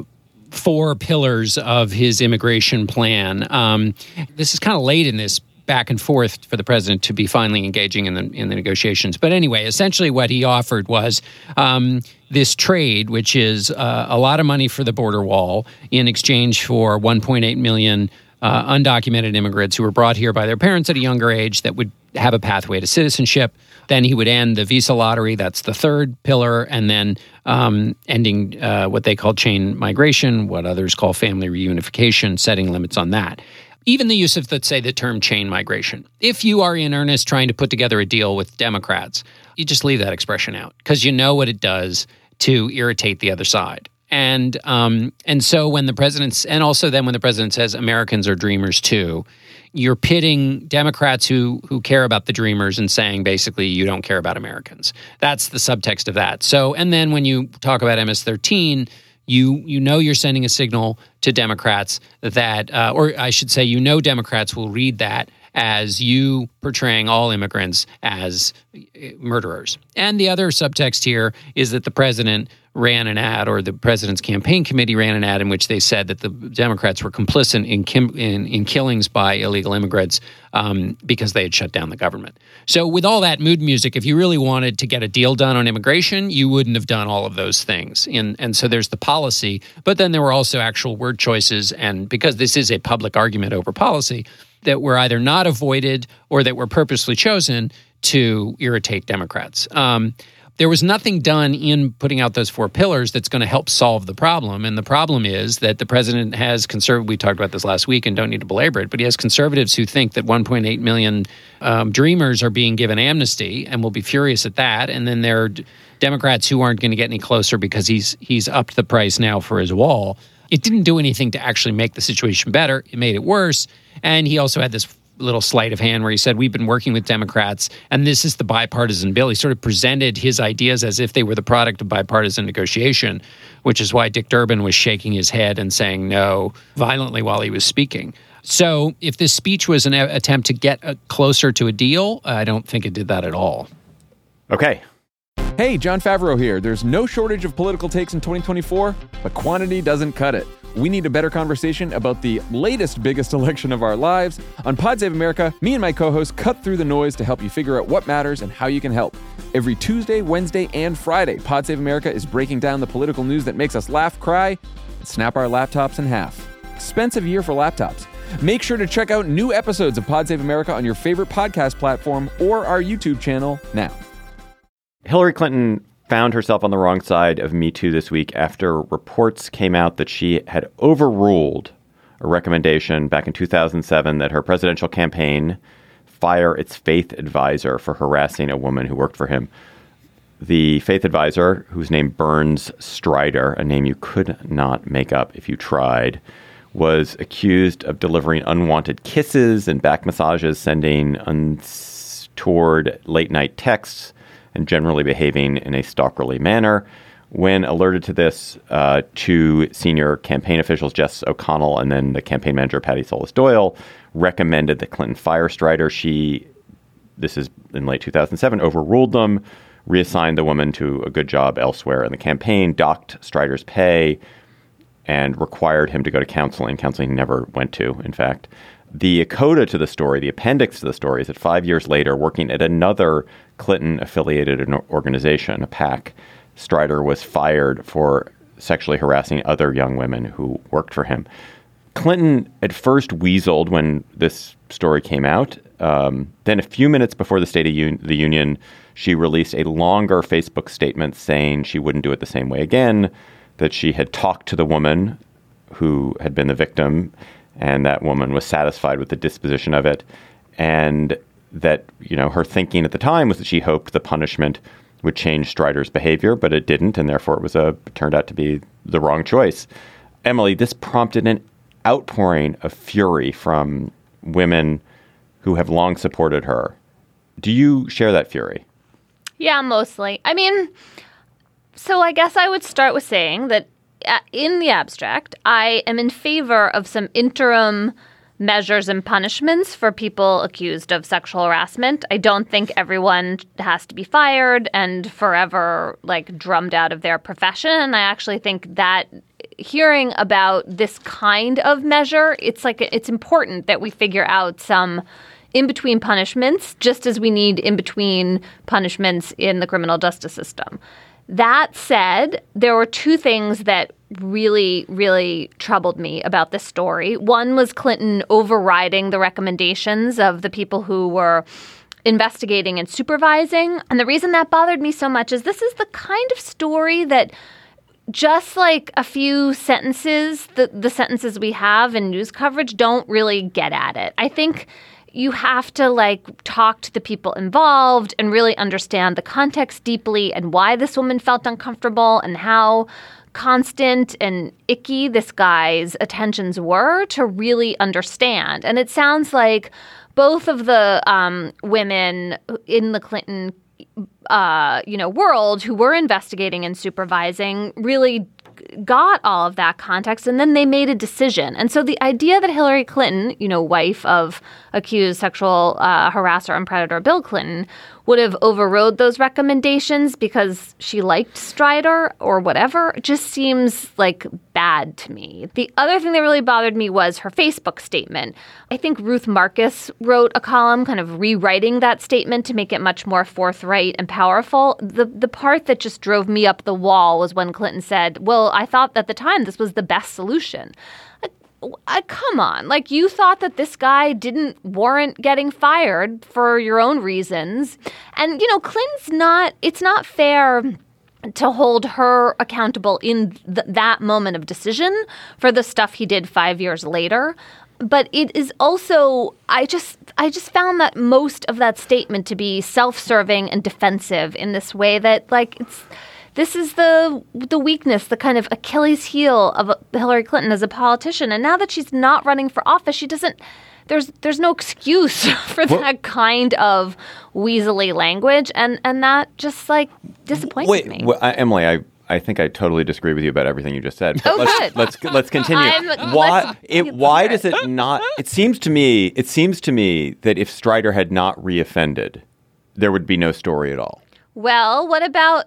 4 pillars of his immigration plan. This is kind of late in this back and forth for the president to be finally engaging in the negotiations. But anyway, essentially what he offered was this trade, which is a lot of money for the border wall in exchange for 1.8 million undocumented immigrants who were brought here by their parents at a younger age that would have a pathway to citizenship. Then he would end the visa lottery. That's the 3rd pillar. And then ending what they call chain migration, what others call family reunification, setting limits on that. Even the use of, let's say, the term chain migration. If you are in earnest trying to put together a deal with Democrats, you just leave that expression out because you know what it does to irritate the other side. And so when the president, and also then when the president says Americans are dreamers too, you're pitting Democrats who care about the dreamers and saying basically you don't care about Americans. That's the subtext of that. So, and then when you talk about MS-13, you know you're sending a signal to Democrats that, or I should say, Democrats will read that as you portraying all immigrants as murderers. And the other subtext here is that the president ran an ad, or the president's campaign committee ran an ad in which they said that the Democrats were complicit in killings by illegal immigrants because they had shut down the government. So with all that mood music, if you really wanted to get a deal done on immigration, you wouldn't have done all of those things. And so there's the policy, but then there were also actual word choices. And because this is a public argument over policy, that were either not avoided or that were purposely chosen to irritate Democrats. There was nothing done in putting out those 4 pillars that's going to help solve the problem. And the problem is that the president has we talked about this last week and don't need to belabor it, but he has conservatives who think that 1.8 million dreamers are being given amnesty and will be furious at that. And then there are Democrats who aren't going to get any closer because he's upped the price now for his wall. It didn't do anything to actually make the situation better. It made it worse. And he also had this little sleight of hand where he said, we've been working with Democrats and this is the bipartisan bill. He sort of presented his ideas as if they were the product of bipartisan negotiation, which is why Dick Durbin was shaking his head and saying no violently while he was speaking. So if this speech was an attempt to get closer to a deal, I don't think it did that at all. Okay. Hey, Jon Favreau here. There's no shortage of political takes in 2024, but quantity doesn't cut it. We need a better conversation about the latest biggest election of our lives. On Pod Save America, me and my co-hosts cut through the noise to help you figure out what matters and how you can help. Every Tuesday, Wednesday, and Friday, Pod Save America is breaking down the political news that makes us laugh, cry, and snap our laptops in half. Expensive year for laptops. Make sure to check out new episodes of Pod Save America on your favorite podcast platform or our YouTube channel now. Hillary Clinton found herself on the wrong side of Me Too this week after reports came out that she had overruled a recommendation back in 2007 that her presidential campaign fire its faith advisor for harassing a woman who worked for him. The faith advisor, whose name Burns Strider, a name you could not make up if you tried, was accused of delivering unwanted kisses and back massages, sending untoward late-night texts, and generally behaving in a stalkerly manner. When alerted to this, two senior campaign officials, Jess O'Connell and then the campaign manager, Patty Solis Doyle, recommended that Clinton fire Strider. This is in late 2007, overruled them, reassigned the woman to a good job elsewhere in the campaign, docked Strider's pay, and required him to go to counseling he never went to, in fact. The coda to the story, the appendix to the story, is that 5 years later, working at another Clinton-affiliated organization, a PAC, Strider was fired for sexually harassing other young women who worked for him. Clinton at first weaseled when this story came out. Then a few minutes before the State of the Union, she released a longer Facebook statement saying she wouldn't do it the same way again, that she had talked to the woman who had been the victim, and that woman was satisfied with the disposition of it. And that, her thinking at the time was that she hoped the punishment would change Strider's behavior, but it didn't. And therefore it turned out to be the wrong choice. Emily, this prompted an outpouring of fury from women who have long supported her. Do you share that fury? Yeah, mostly. So I guess I would start with saying that in the abstract, I am in favor of some interim measures and punishments for people accused of sexual harassment. I don't think everyone has to be fired and forever drummed out of their profession. And I actually think that hearing about this kind of measure, it's important that we figure out some in-between punishments, just as we need in-between punishments in the criminal justice system. That said, there were two things that really, really troubled me about this story. One was Clinton overriding the recommendations of the people who were investigating and supervising. And the reason that bothered me so much is this is the kind of story that just like a few sentences, the sentences we have in news coverage don't really get at it. I think you have to talk to the people involved and really understand the context deeply and why this woman felt uncomfortable and how constant and icky this guy's attentions were to really understand. And it sounds like both of the women in the Clinton world who were investigating and supervising really got all of that context, and then they made a decision. And so the idea that Hillary Clinton, wife of accused sexual harasser and predator Bill Clinton, would have overrode those recommendations because she liked Strider or whatever just seems like bad to me. The other thing that really bothered me was her Facebook statement. I think Ruth Marcus wrote a column kind of rewriting that statement to make it much more forthright and powerful. The part that just drove me up the wall was when Clinton said, well, I thought at the time this was the best solution. Come on. You thought that this guy didn't warrant getting fired for your own reasons. And, Clinton's it's not fair to hold her accountable in that moment of decision for the stuff he did 5 years later. But it is also, I just found that most of that statement to be self-serving and defensive in this way that, this is the weakness, the kind of Achilles heel of Hillary Clinton as a politician. And now that she's not running for office, she doesn't. There's no excuse for that kind of weaselly language, and that just disappoints me. Emily, I think I totally disagree with you about everything you just said. But good. Let's continue. Why does it not? It seems to me that if Strider had not reoffended, there would be no story at all. Well, what about?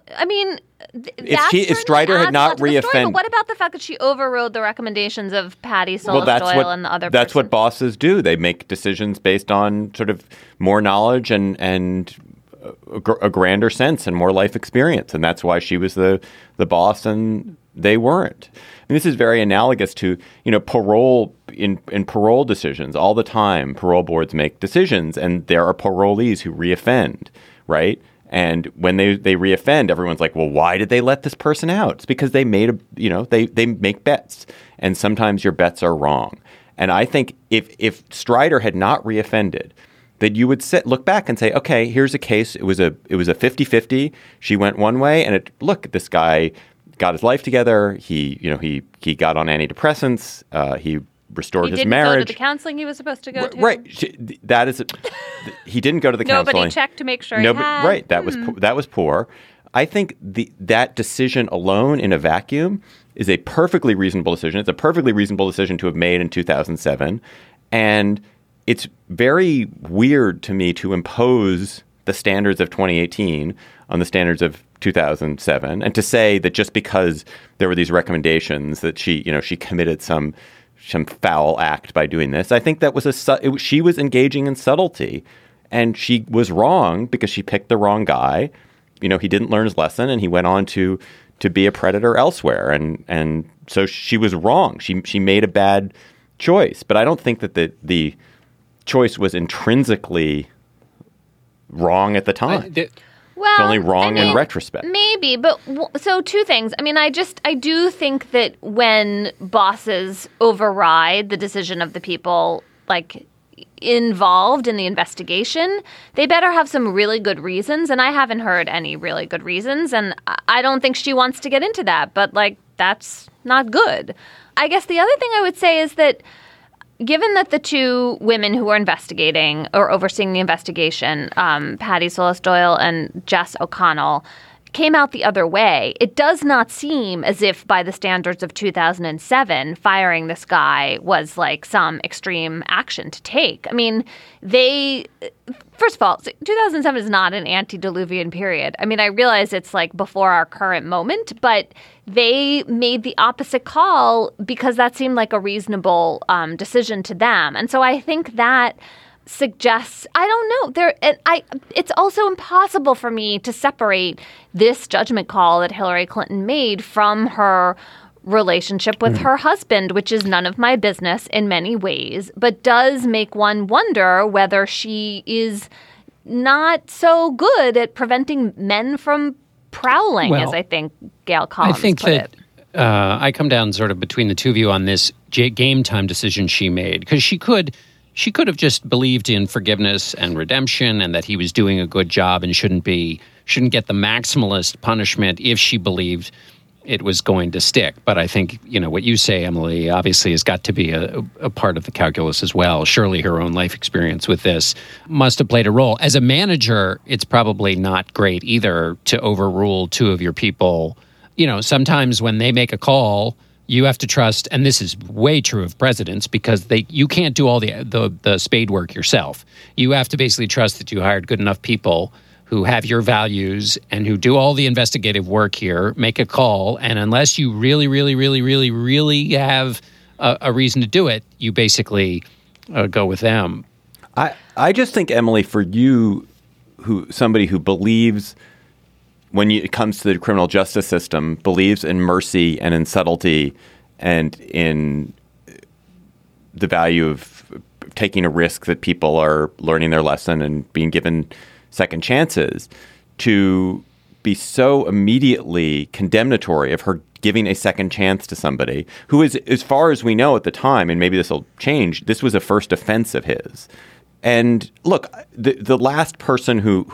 If Strider had not reoffended, what about the fact that she overrode the recommendations of Patty Solis-Doyle and the other? That's what bosses do. They make decisions based on sort of more knowledge and a grander sense and more life experience, and that's why she was the boss and they weren't. And this is very analogous to parole in parole decisions all the time. Parole boards make decisions, and there are parolees who reoffend, right? And when they reoffend, everyone's like, well, why did they let this person out? It's because they made they make bets. And sometimes your bets are wrong. And I think if Strider had not reoffended, that you would look back and say, okay, here's a case. It was a 50-50. She went one way, and look, this guy got his life together. He got on antidepressants. He restored his marriage. He didn't go to the counseling he was supposed to go to. Right. He didn't go to the counseling. Nobody checked to make sure he had. Right. That was poor. I think that decision alone in a vacuum is a perfectly reasonable decision. It's a perfectly reasonable decision to have made in 2007. And it's very weird to me to impose the standards of 2018 on the standards of 2007 and to say that just because there were these recommendations that she committed some foul act by doing this. I think that was she was engaging in subtlety, and she was wrong because she picked the wrong guy. He didn't learn his lesson, and he went on to be a predator elsewhere. And so she was wrong. She made a bad choice, but I don't think that the choice was intrinsically wrong at the time. Well, it's only wrong in retrospect. Maybe, but so two things. I do think that when bosses override the decision of the people involved in the investigation, they better have some really good reasons. And I haven't heard any really good reasons. And I don't think she wants to get into that. But that's not good. I guess the other thing I would say is that given that the two women who were investigating or overseeing the investigation, Patty Solis-Doyle and Jess O'Connell, came out the other way, it does not seem as if by the standards of 2007, firing this guy was some extreme action to take. First of all, 2007 is not an antediluvian period. I realize it's before our current moment, but they made the opposite call because that seemed like a reasonable decision to them. And so I think that suggests, I don't know, it's also impossible for me to separate this judgment call that Hillary Clinton made from her relationship with her husband, which is none of my business in many ways, but does make one wonder whether she is not so good at preventing men from prowling, as I think Gail Collins put it. I come down sort of between the two of you on this game time decision she made, because she could have just believed in forgiveness and redemption and that he was doing a good job and shouldn't get the maximalist punishment if she believed it was going to stick. But I think, what you say, Emily, obviously has got to be a part of the calculus as well. Surely her own life experience with this must have played a role. As a manager, it's probably not great either to overrule two of your people sometimes when they make a call, you have to trust, and this is way true of presidents, because you can't do all the spade work yourself. You have to basically trust that you hired good enough people who have your values and who do all the investigative work here, make a call, and unless you really, really, really, really, really have a reason to do it, you basically go with them. I just think, Emily, for you, somebody who believes when it comes to the criminal justice system, believes in mercy and in subtlety and in the value of taking a risk that people are learning their lesson and being given second chances, to be so immediately condemnatory of her giving a second chance to somebody who is, as far as we know at the time, and maybe this will change, this was a first offense of his. And look, the last person who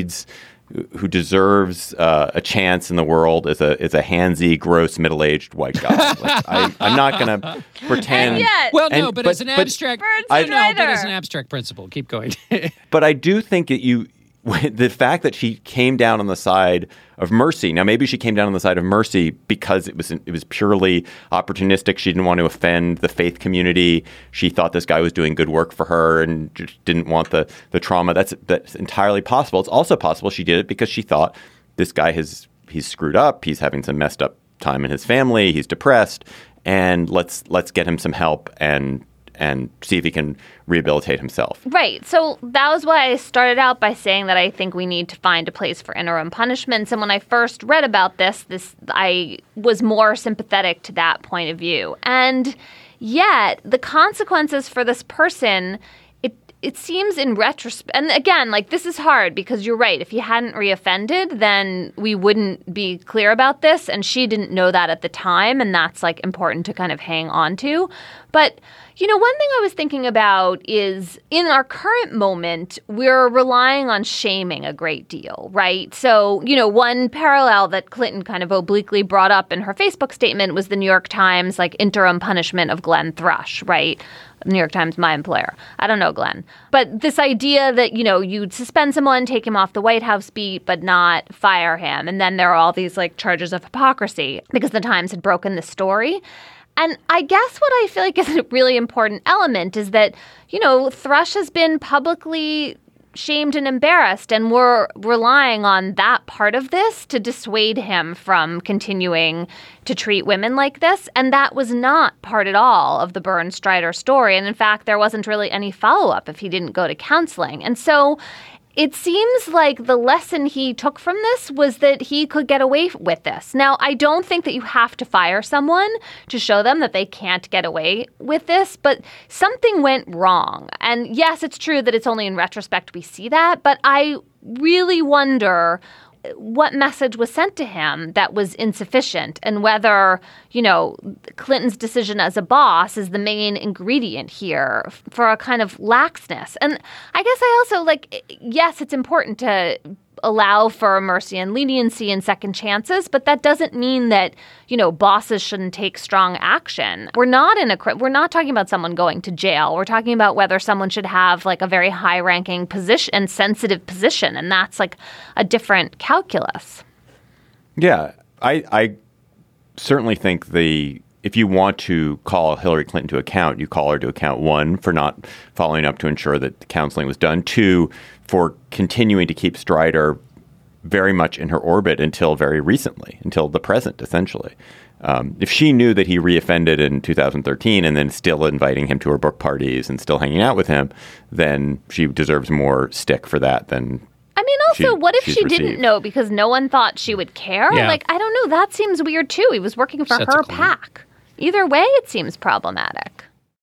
deserves a chance in the world is a handsy, gross, middle-aged white guy. I'm not going to pretend. But as an abstract, but as an abstract principle, keep going. But I do think that the fact that she came down on the side of mercy. Now, maybe she came down on the side of mercy because it was purely opportunistic. She didn't want to offend the faith community. She thought this guy was doing good work for her and just didn't want the trauma. That's entirely possible. It's also possible she did it because she thought this guy he's screwed up. He's having some messed up time in his family. He's depressed, and let's get him some help and see if he can rehabilitate himself. Right. So that was why I started out by saying that I think we need to find a place for interim punishments. And when I first read about this, I was more sympathetic to that point of view. And yet the consequences for this person, it seems in retrospect, and again, this is hard because you're right. If he hadn't reoffended, then we wouldn't be clear about this. And she didn't know that at the time. And that's important to kind of hang on to. But one thing I was thinking about is in our current moment, we're relying on shaming a great deal, right? So, one parallel that Clinton kind of obliquely brought up in her Facebook statement was the New York Times, interim punishment of Glenn Thrush, right? New York Times, my employer. I don't know Glenn. But this idea that, you'd suspend someone, take him off the White House beat, but not fire him. And then there are all these charges of hypocrisy because the Times had broken the story. And I guess what I feel like is a really important element is that, Thrush has been publicly shamed and embarrassed, and we're relying on that part of this to dissuade him from continuing to treat women like this. And that was not part at all of the Bernd Strider story. And in fact, there wasn't really any follow-up if he didn't go to counseling. And so it seems like the lesson he took from this was that he could get away with this. Now, I don't think that you have to fire someone to show them that they can't get away with this, but something went wrong. And yes, it's true that it's only in retrospect we see that, but I really wonder what message was sent to him that was insufficient, and whether, Clinton's decision as a boss is the main ingredient here for a kind of laxness. And I guess I also yes, it's important to allow for mercy and leniency and second chances, but that doesn't mean that, bosses shouldn't take strong action. We're not talking about someone going to jail. We're talking about whether someone should have a very high-ranking position and sensitive position, and that's a different calculus. Yeah, I certainly think if you want to call Hillary Clinton to account, you call her to account, one, for not following up to ensure that the counseling was done, two, for continuing to keep Strider very much in her orbit until very recently, until the present, essentially. If she knew that he reoffended in 2013 and then still inviting him to her book parties and still hanging out with him, then she deserves more stick for that than what if she didn't know because no one thought she would care? Yeah. I don't know. That seems weird, too. He was working for her PAC. Either way, it seems problematic.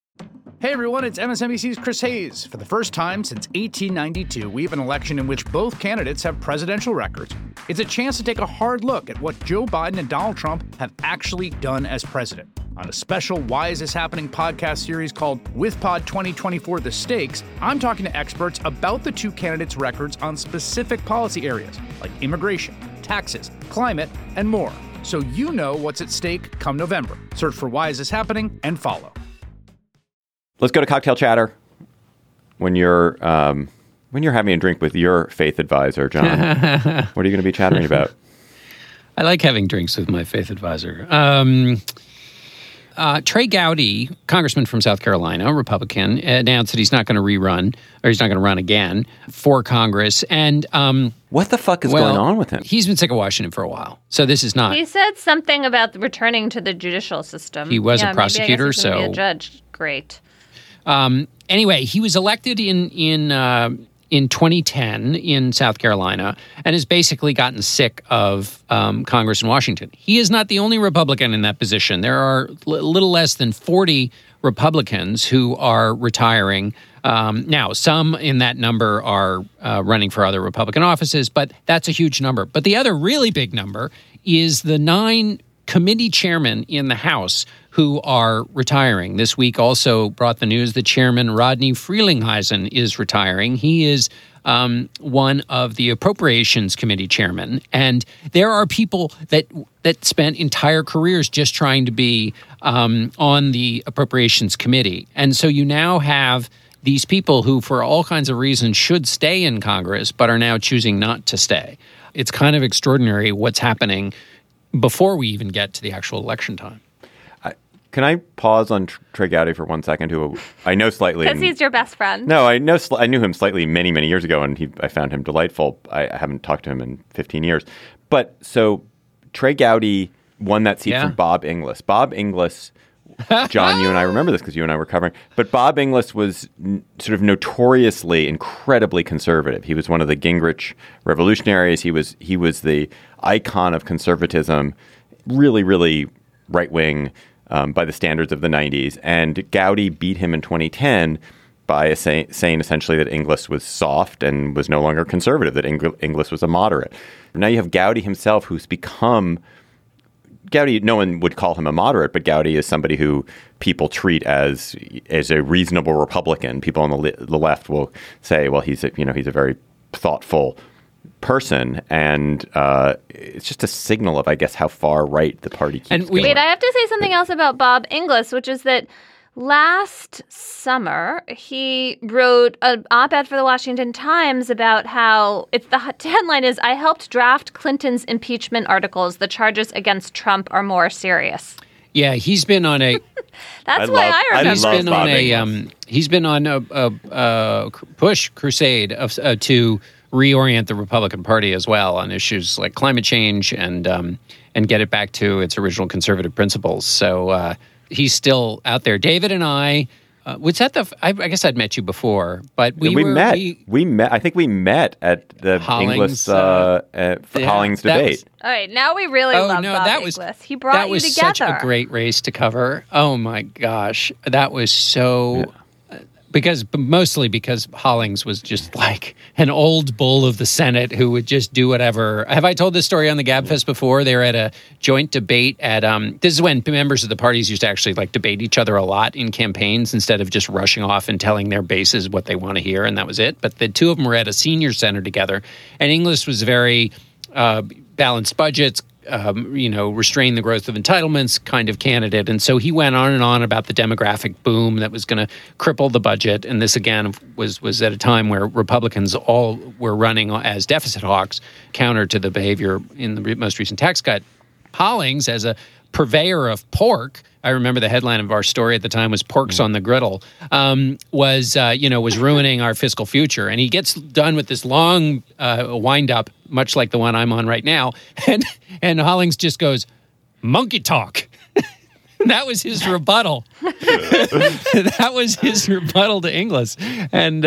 Hey everyone, it's MSNBC's Chris Hayes. For the first time since 1892, we have an election in which both candidates have presidential records. It's a chance to take a hard look at what Joe Biden and Donald Trump have actually done as president. On a special Why Is This Happening podcast series called WithPod 2024 The Stakes, I'm talking to experts about the two candidates' records on specific policy areas like immigration, taxes, climate, and more. So you know what's at stake come November. Search for Why Is This Happening and follow. Let's go to cocktail chatter. When you're having a drink with your faith advisor, John, what are you going to be chattering about? I like having drinks with my faith advisor. Trey Gowdy, congressman from South Carolina, Republican, announced that he's not going to rerun, or he's not going to run again for Congress. And what the fuck is going on with him? He's been sick of Washington for a while, so this is not. He said something about returning to the judicial system. He was a prosecutor, maybe I guess he's gonna be a judge. Great. Anyway, he was elected in 2010 in South Carolina and has basically gotten sick of Congress in Washington. He is not the only Republican in that position. There are a little less than 40 Republicans who are retiring. Now, some in that number are running for other Republican offices, but that's a huge number. But the other really big number is the 9 committee chairmen in the House who are retiring. This week also brought the news that Chairman Rodney Frelinghuysen is retiring. He is one of the Appropriations Committee chairmen. And there are people that spent entire careers just trying to be on the Appropriations Committee. And so you now have these people who, for all kinds of reasons, should stay in Congress, but are now choosing not to stay. It's kind of extraordinary what's happening before we even get to the actual election time. Can I pause on Trey Gowdy for 1 second, who I know slightly? Because he's your best friend. No, I knew him slightly many, many years ago, and I found him delightful. I haven't talked to him in 15 years. But so Trey Gowdy won that seat from Bob Inglis. Bob Inglis, John, you and I remember this because you and I were covering. But Bob Inglis was sort of notoriously incredibly conservative. He was one of the Gingrich revolutionaries. He was the icon of conservatism, really, really right-wing by the standards of the 90s. And Gowdy beat him in 2010 by saying essentially that Inglis was soft and was no longer conservative, that Inglis was a moderate. Now you have Gowdy himself, who's become Gowdy. No one would call him a moderate, but Gowdy is somebody who people treat as a reasonable Republican. People on the left will say, well, he's a very thoughtful person, and it's just a signal of, I guess, how far right the party keeps going. Wait, I have to say something else about Bob Inglis, which is that last summer he wrote an op-ed for the Washington Times about how the headline is, "I helped draft Clinton's impeachment articles. The charges against Trump are more serious." Yeah, he's been on a. That's why I remember. He's been on a push crusade to reorient the Republican Party as well on issues like climate change and get it back to its original conservative principles. So he's still out there. David and I, I guess I'd met you before, but we met. I think we met at the Hollings, Hollings debate. All right, now we really love Bob Inglis. He brought you together. That was such a great race to cover. Oh my gosh, that was so. Yeah. Mostly because Hollings was just like an old bull of the Senate who would just do whatever. Have I told this story on the GabFest before? They were at a joint debate at this is when members of the parties used to actually like debate each other a lot in campaigns instead of just rushing off and telling their bases what they want to hear, and that was it. But the two of them were at a senior center together, and Inglis was very balanced budgets, restrain the growth of entitlements kind of candidate. And so he went on and on about the demographic boom that was going to cripple the budget. And this, again, was at a time where Republicans all were running as deficit hawks, counter to the behavior in the most recent tax cut. Hollings, as a purveyor of pork, I remember the headline of our story at the time was "Pork's on the Griddle," was ruining our fiscal future. And he gets done with this long wind-up, much like the one I'm on right now, and Hollings just goes, "Monkey talk." That was his rebuttal. That was his rebuttal to Inglis. And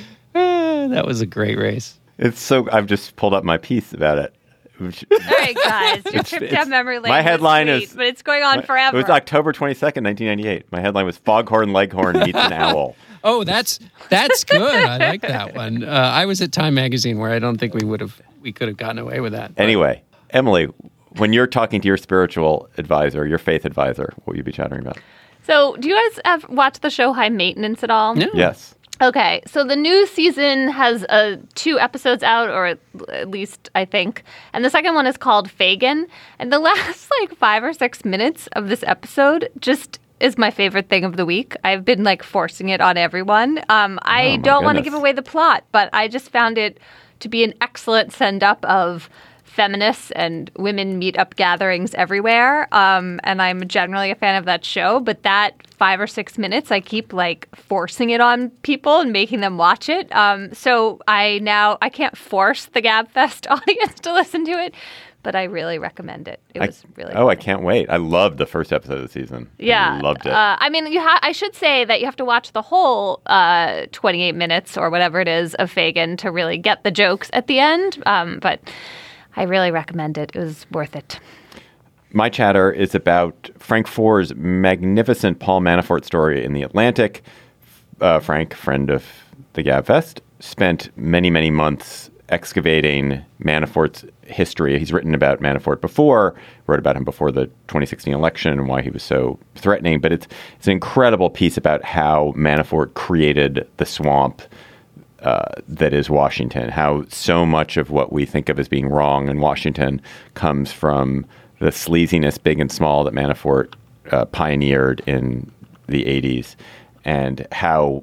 that was a great race. I've just pulled up my piece about it. All right, guys, your trip down memory lane. My headline is, but it's going on forever. It was October 22nd, 1998. My headline was "Foghorn Leghorn meets an owl." Oh, that's good. I like that one. I was at Time Magazine, where I don't think we could have gotten away with that. Anyway, Emily, when you're talking to your spiritual advisor, your faith advisor, what will you be chatting about? So, do you guys have watched the show High Maintenance at all? No. Yes. Okay, so the new season has 2 episodes out, or at least I think, and the second one is called Fagin. And the last 5 or 6 minutes of this episode just is my favorite thing of the week. I've been forcing it on everyone. I don't want to give away the plot, but I just found it to be an excellent send-up of feminists and women meetup gatherings everywhere. And I'm generally a fan of that show. But that 5 or 6 minutes, I keep like forcing it on people and making them watch it. So I can't force the GabFest audience to listen to it. But I really recommend it. It was really funny. I can't wait. I loved the first episode of the season. Yeah. I loved it. I mean, I should say that you have to watch the whole 28 minutes or whatever it is of Fagin to really get the jokes at the end. But I really recommend it. It was worth it. My chatter is about Frank Foer's magnificent Paul Manafort story in The Atlantic. Frank, friend of the GabFest, spent many, many months excavating Manafort's history. He's written about Manafort before, wrote about him before the 2016 election and why he was so threatening. But it's an incredible piece about how Manafort created the swamp that is Washington, how so much of what we think of as being wrong in Washington comes from the sleaziness, big and small, that Manafort pioneered in the 80s, and how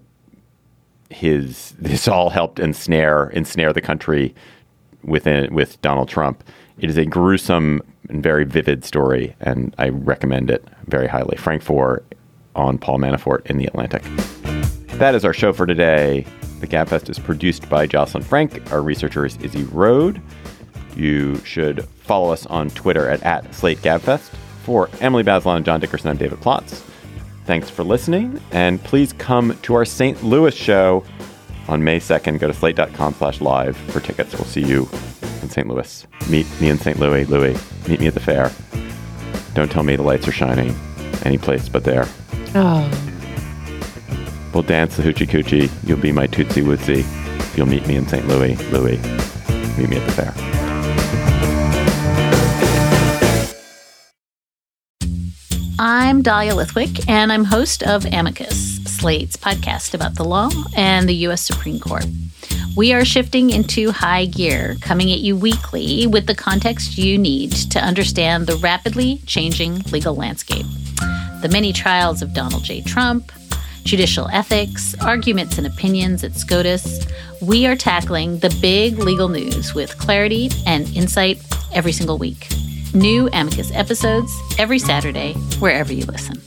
this all helped ensnare the country with Donald Trump. It is a gruesome and very vivid story, and I recommend it very highly. Frank Foer on Paul Manafort in The Atlantic. That is our show for today. The GabFest is produced by Jocelyn Frank. Our researcher is Izzy Rode. You should follow us on Twitter at @SlateGabFest. For Emily Bazelon and John Dickerson, I'm David Plotz. Thanks for listening, and please come to our St. Louis show on May 2nd. Go to slate.com/live for tickets. We'll see you in St. Louis. Meet me in St. Louis. Louis, meet me at the fair. Don't tell me the lights are shining any place but there. Oh. We'll dance the hoochie coochie. You'll be my Tootsie Wootsie. You'll meet me in St. Louis. Louis, meet me at the fair. I'm Dahlia Lithwick, and I'm host of Amicus, Slate's podcast about the law and the U.S. Supreme Court. We are shifting into high gear, coming at you weekly with the context you need to understand the rapidly changing legal landscape. The many trials of Donald J. Trump, judicial ethics, arguments and opinions at SCOTUS. We are tackling the big legal news with clarity and insight every single week. New Amicus episodes every Saturday, wherever you listen.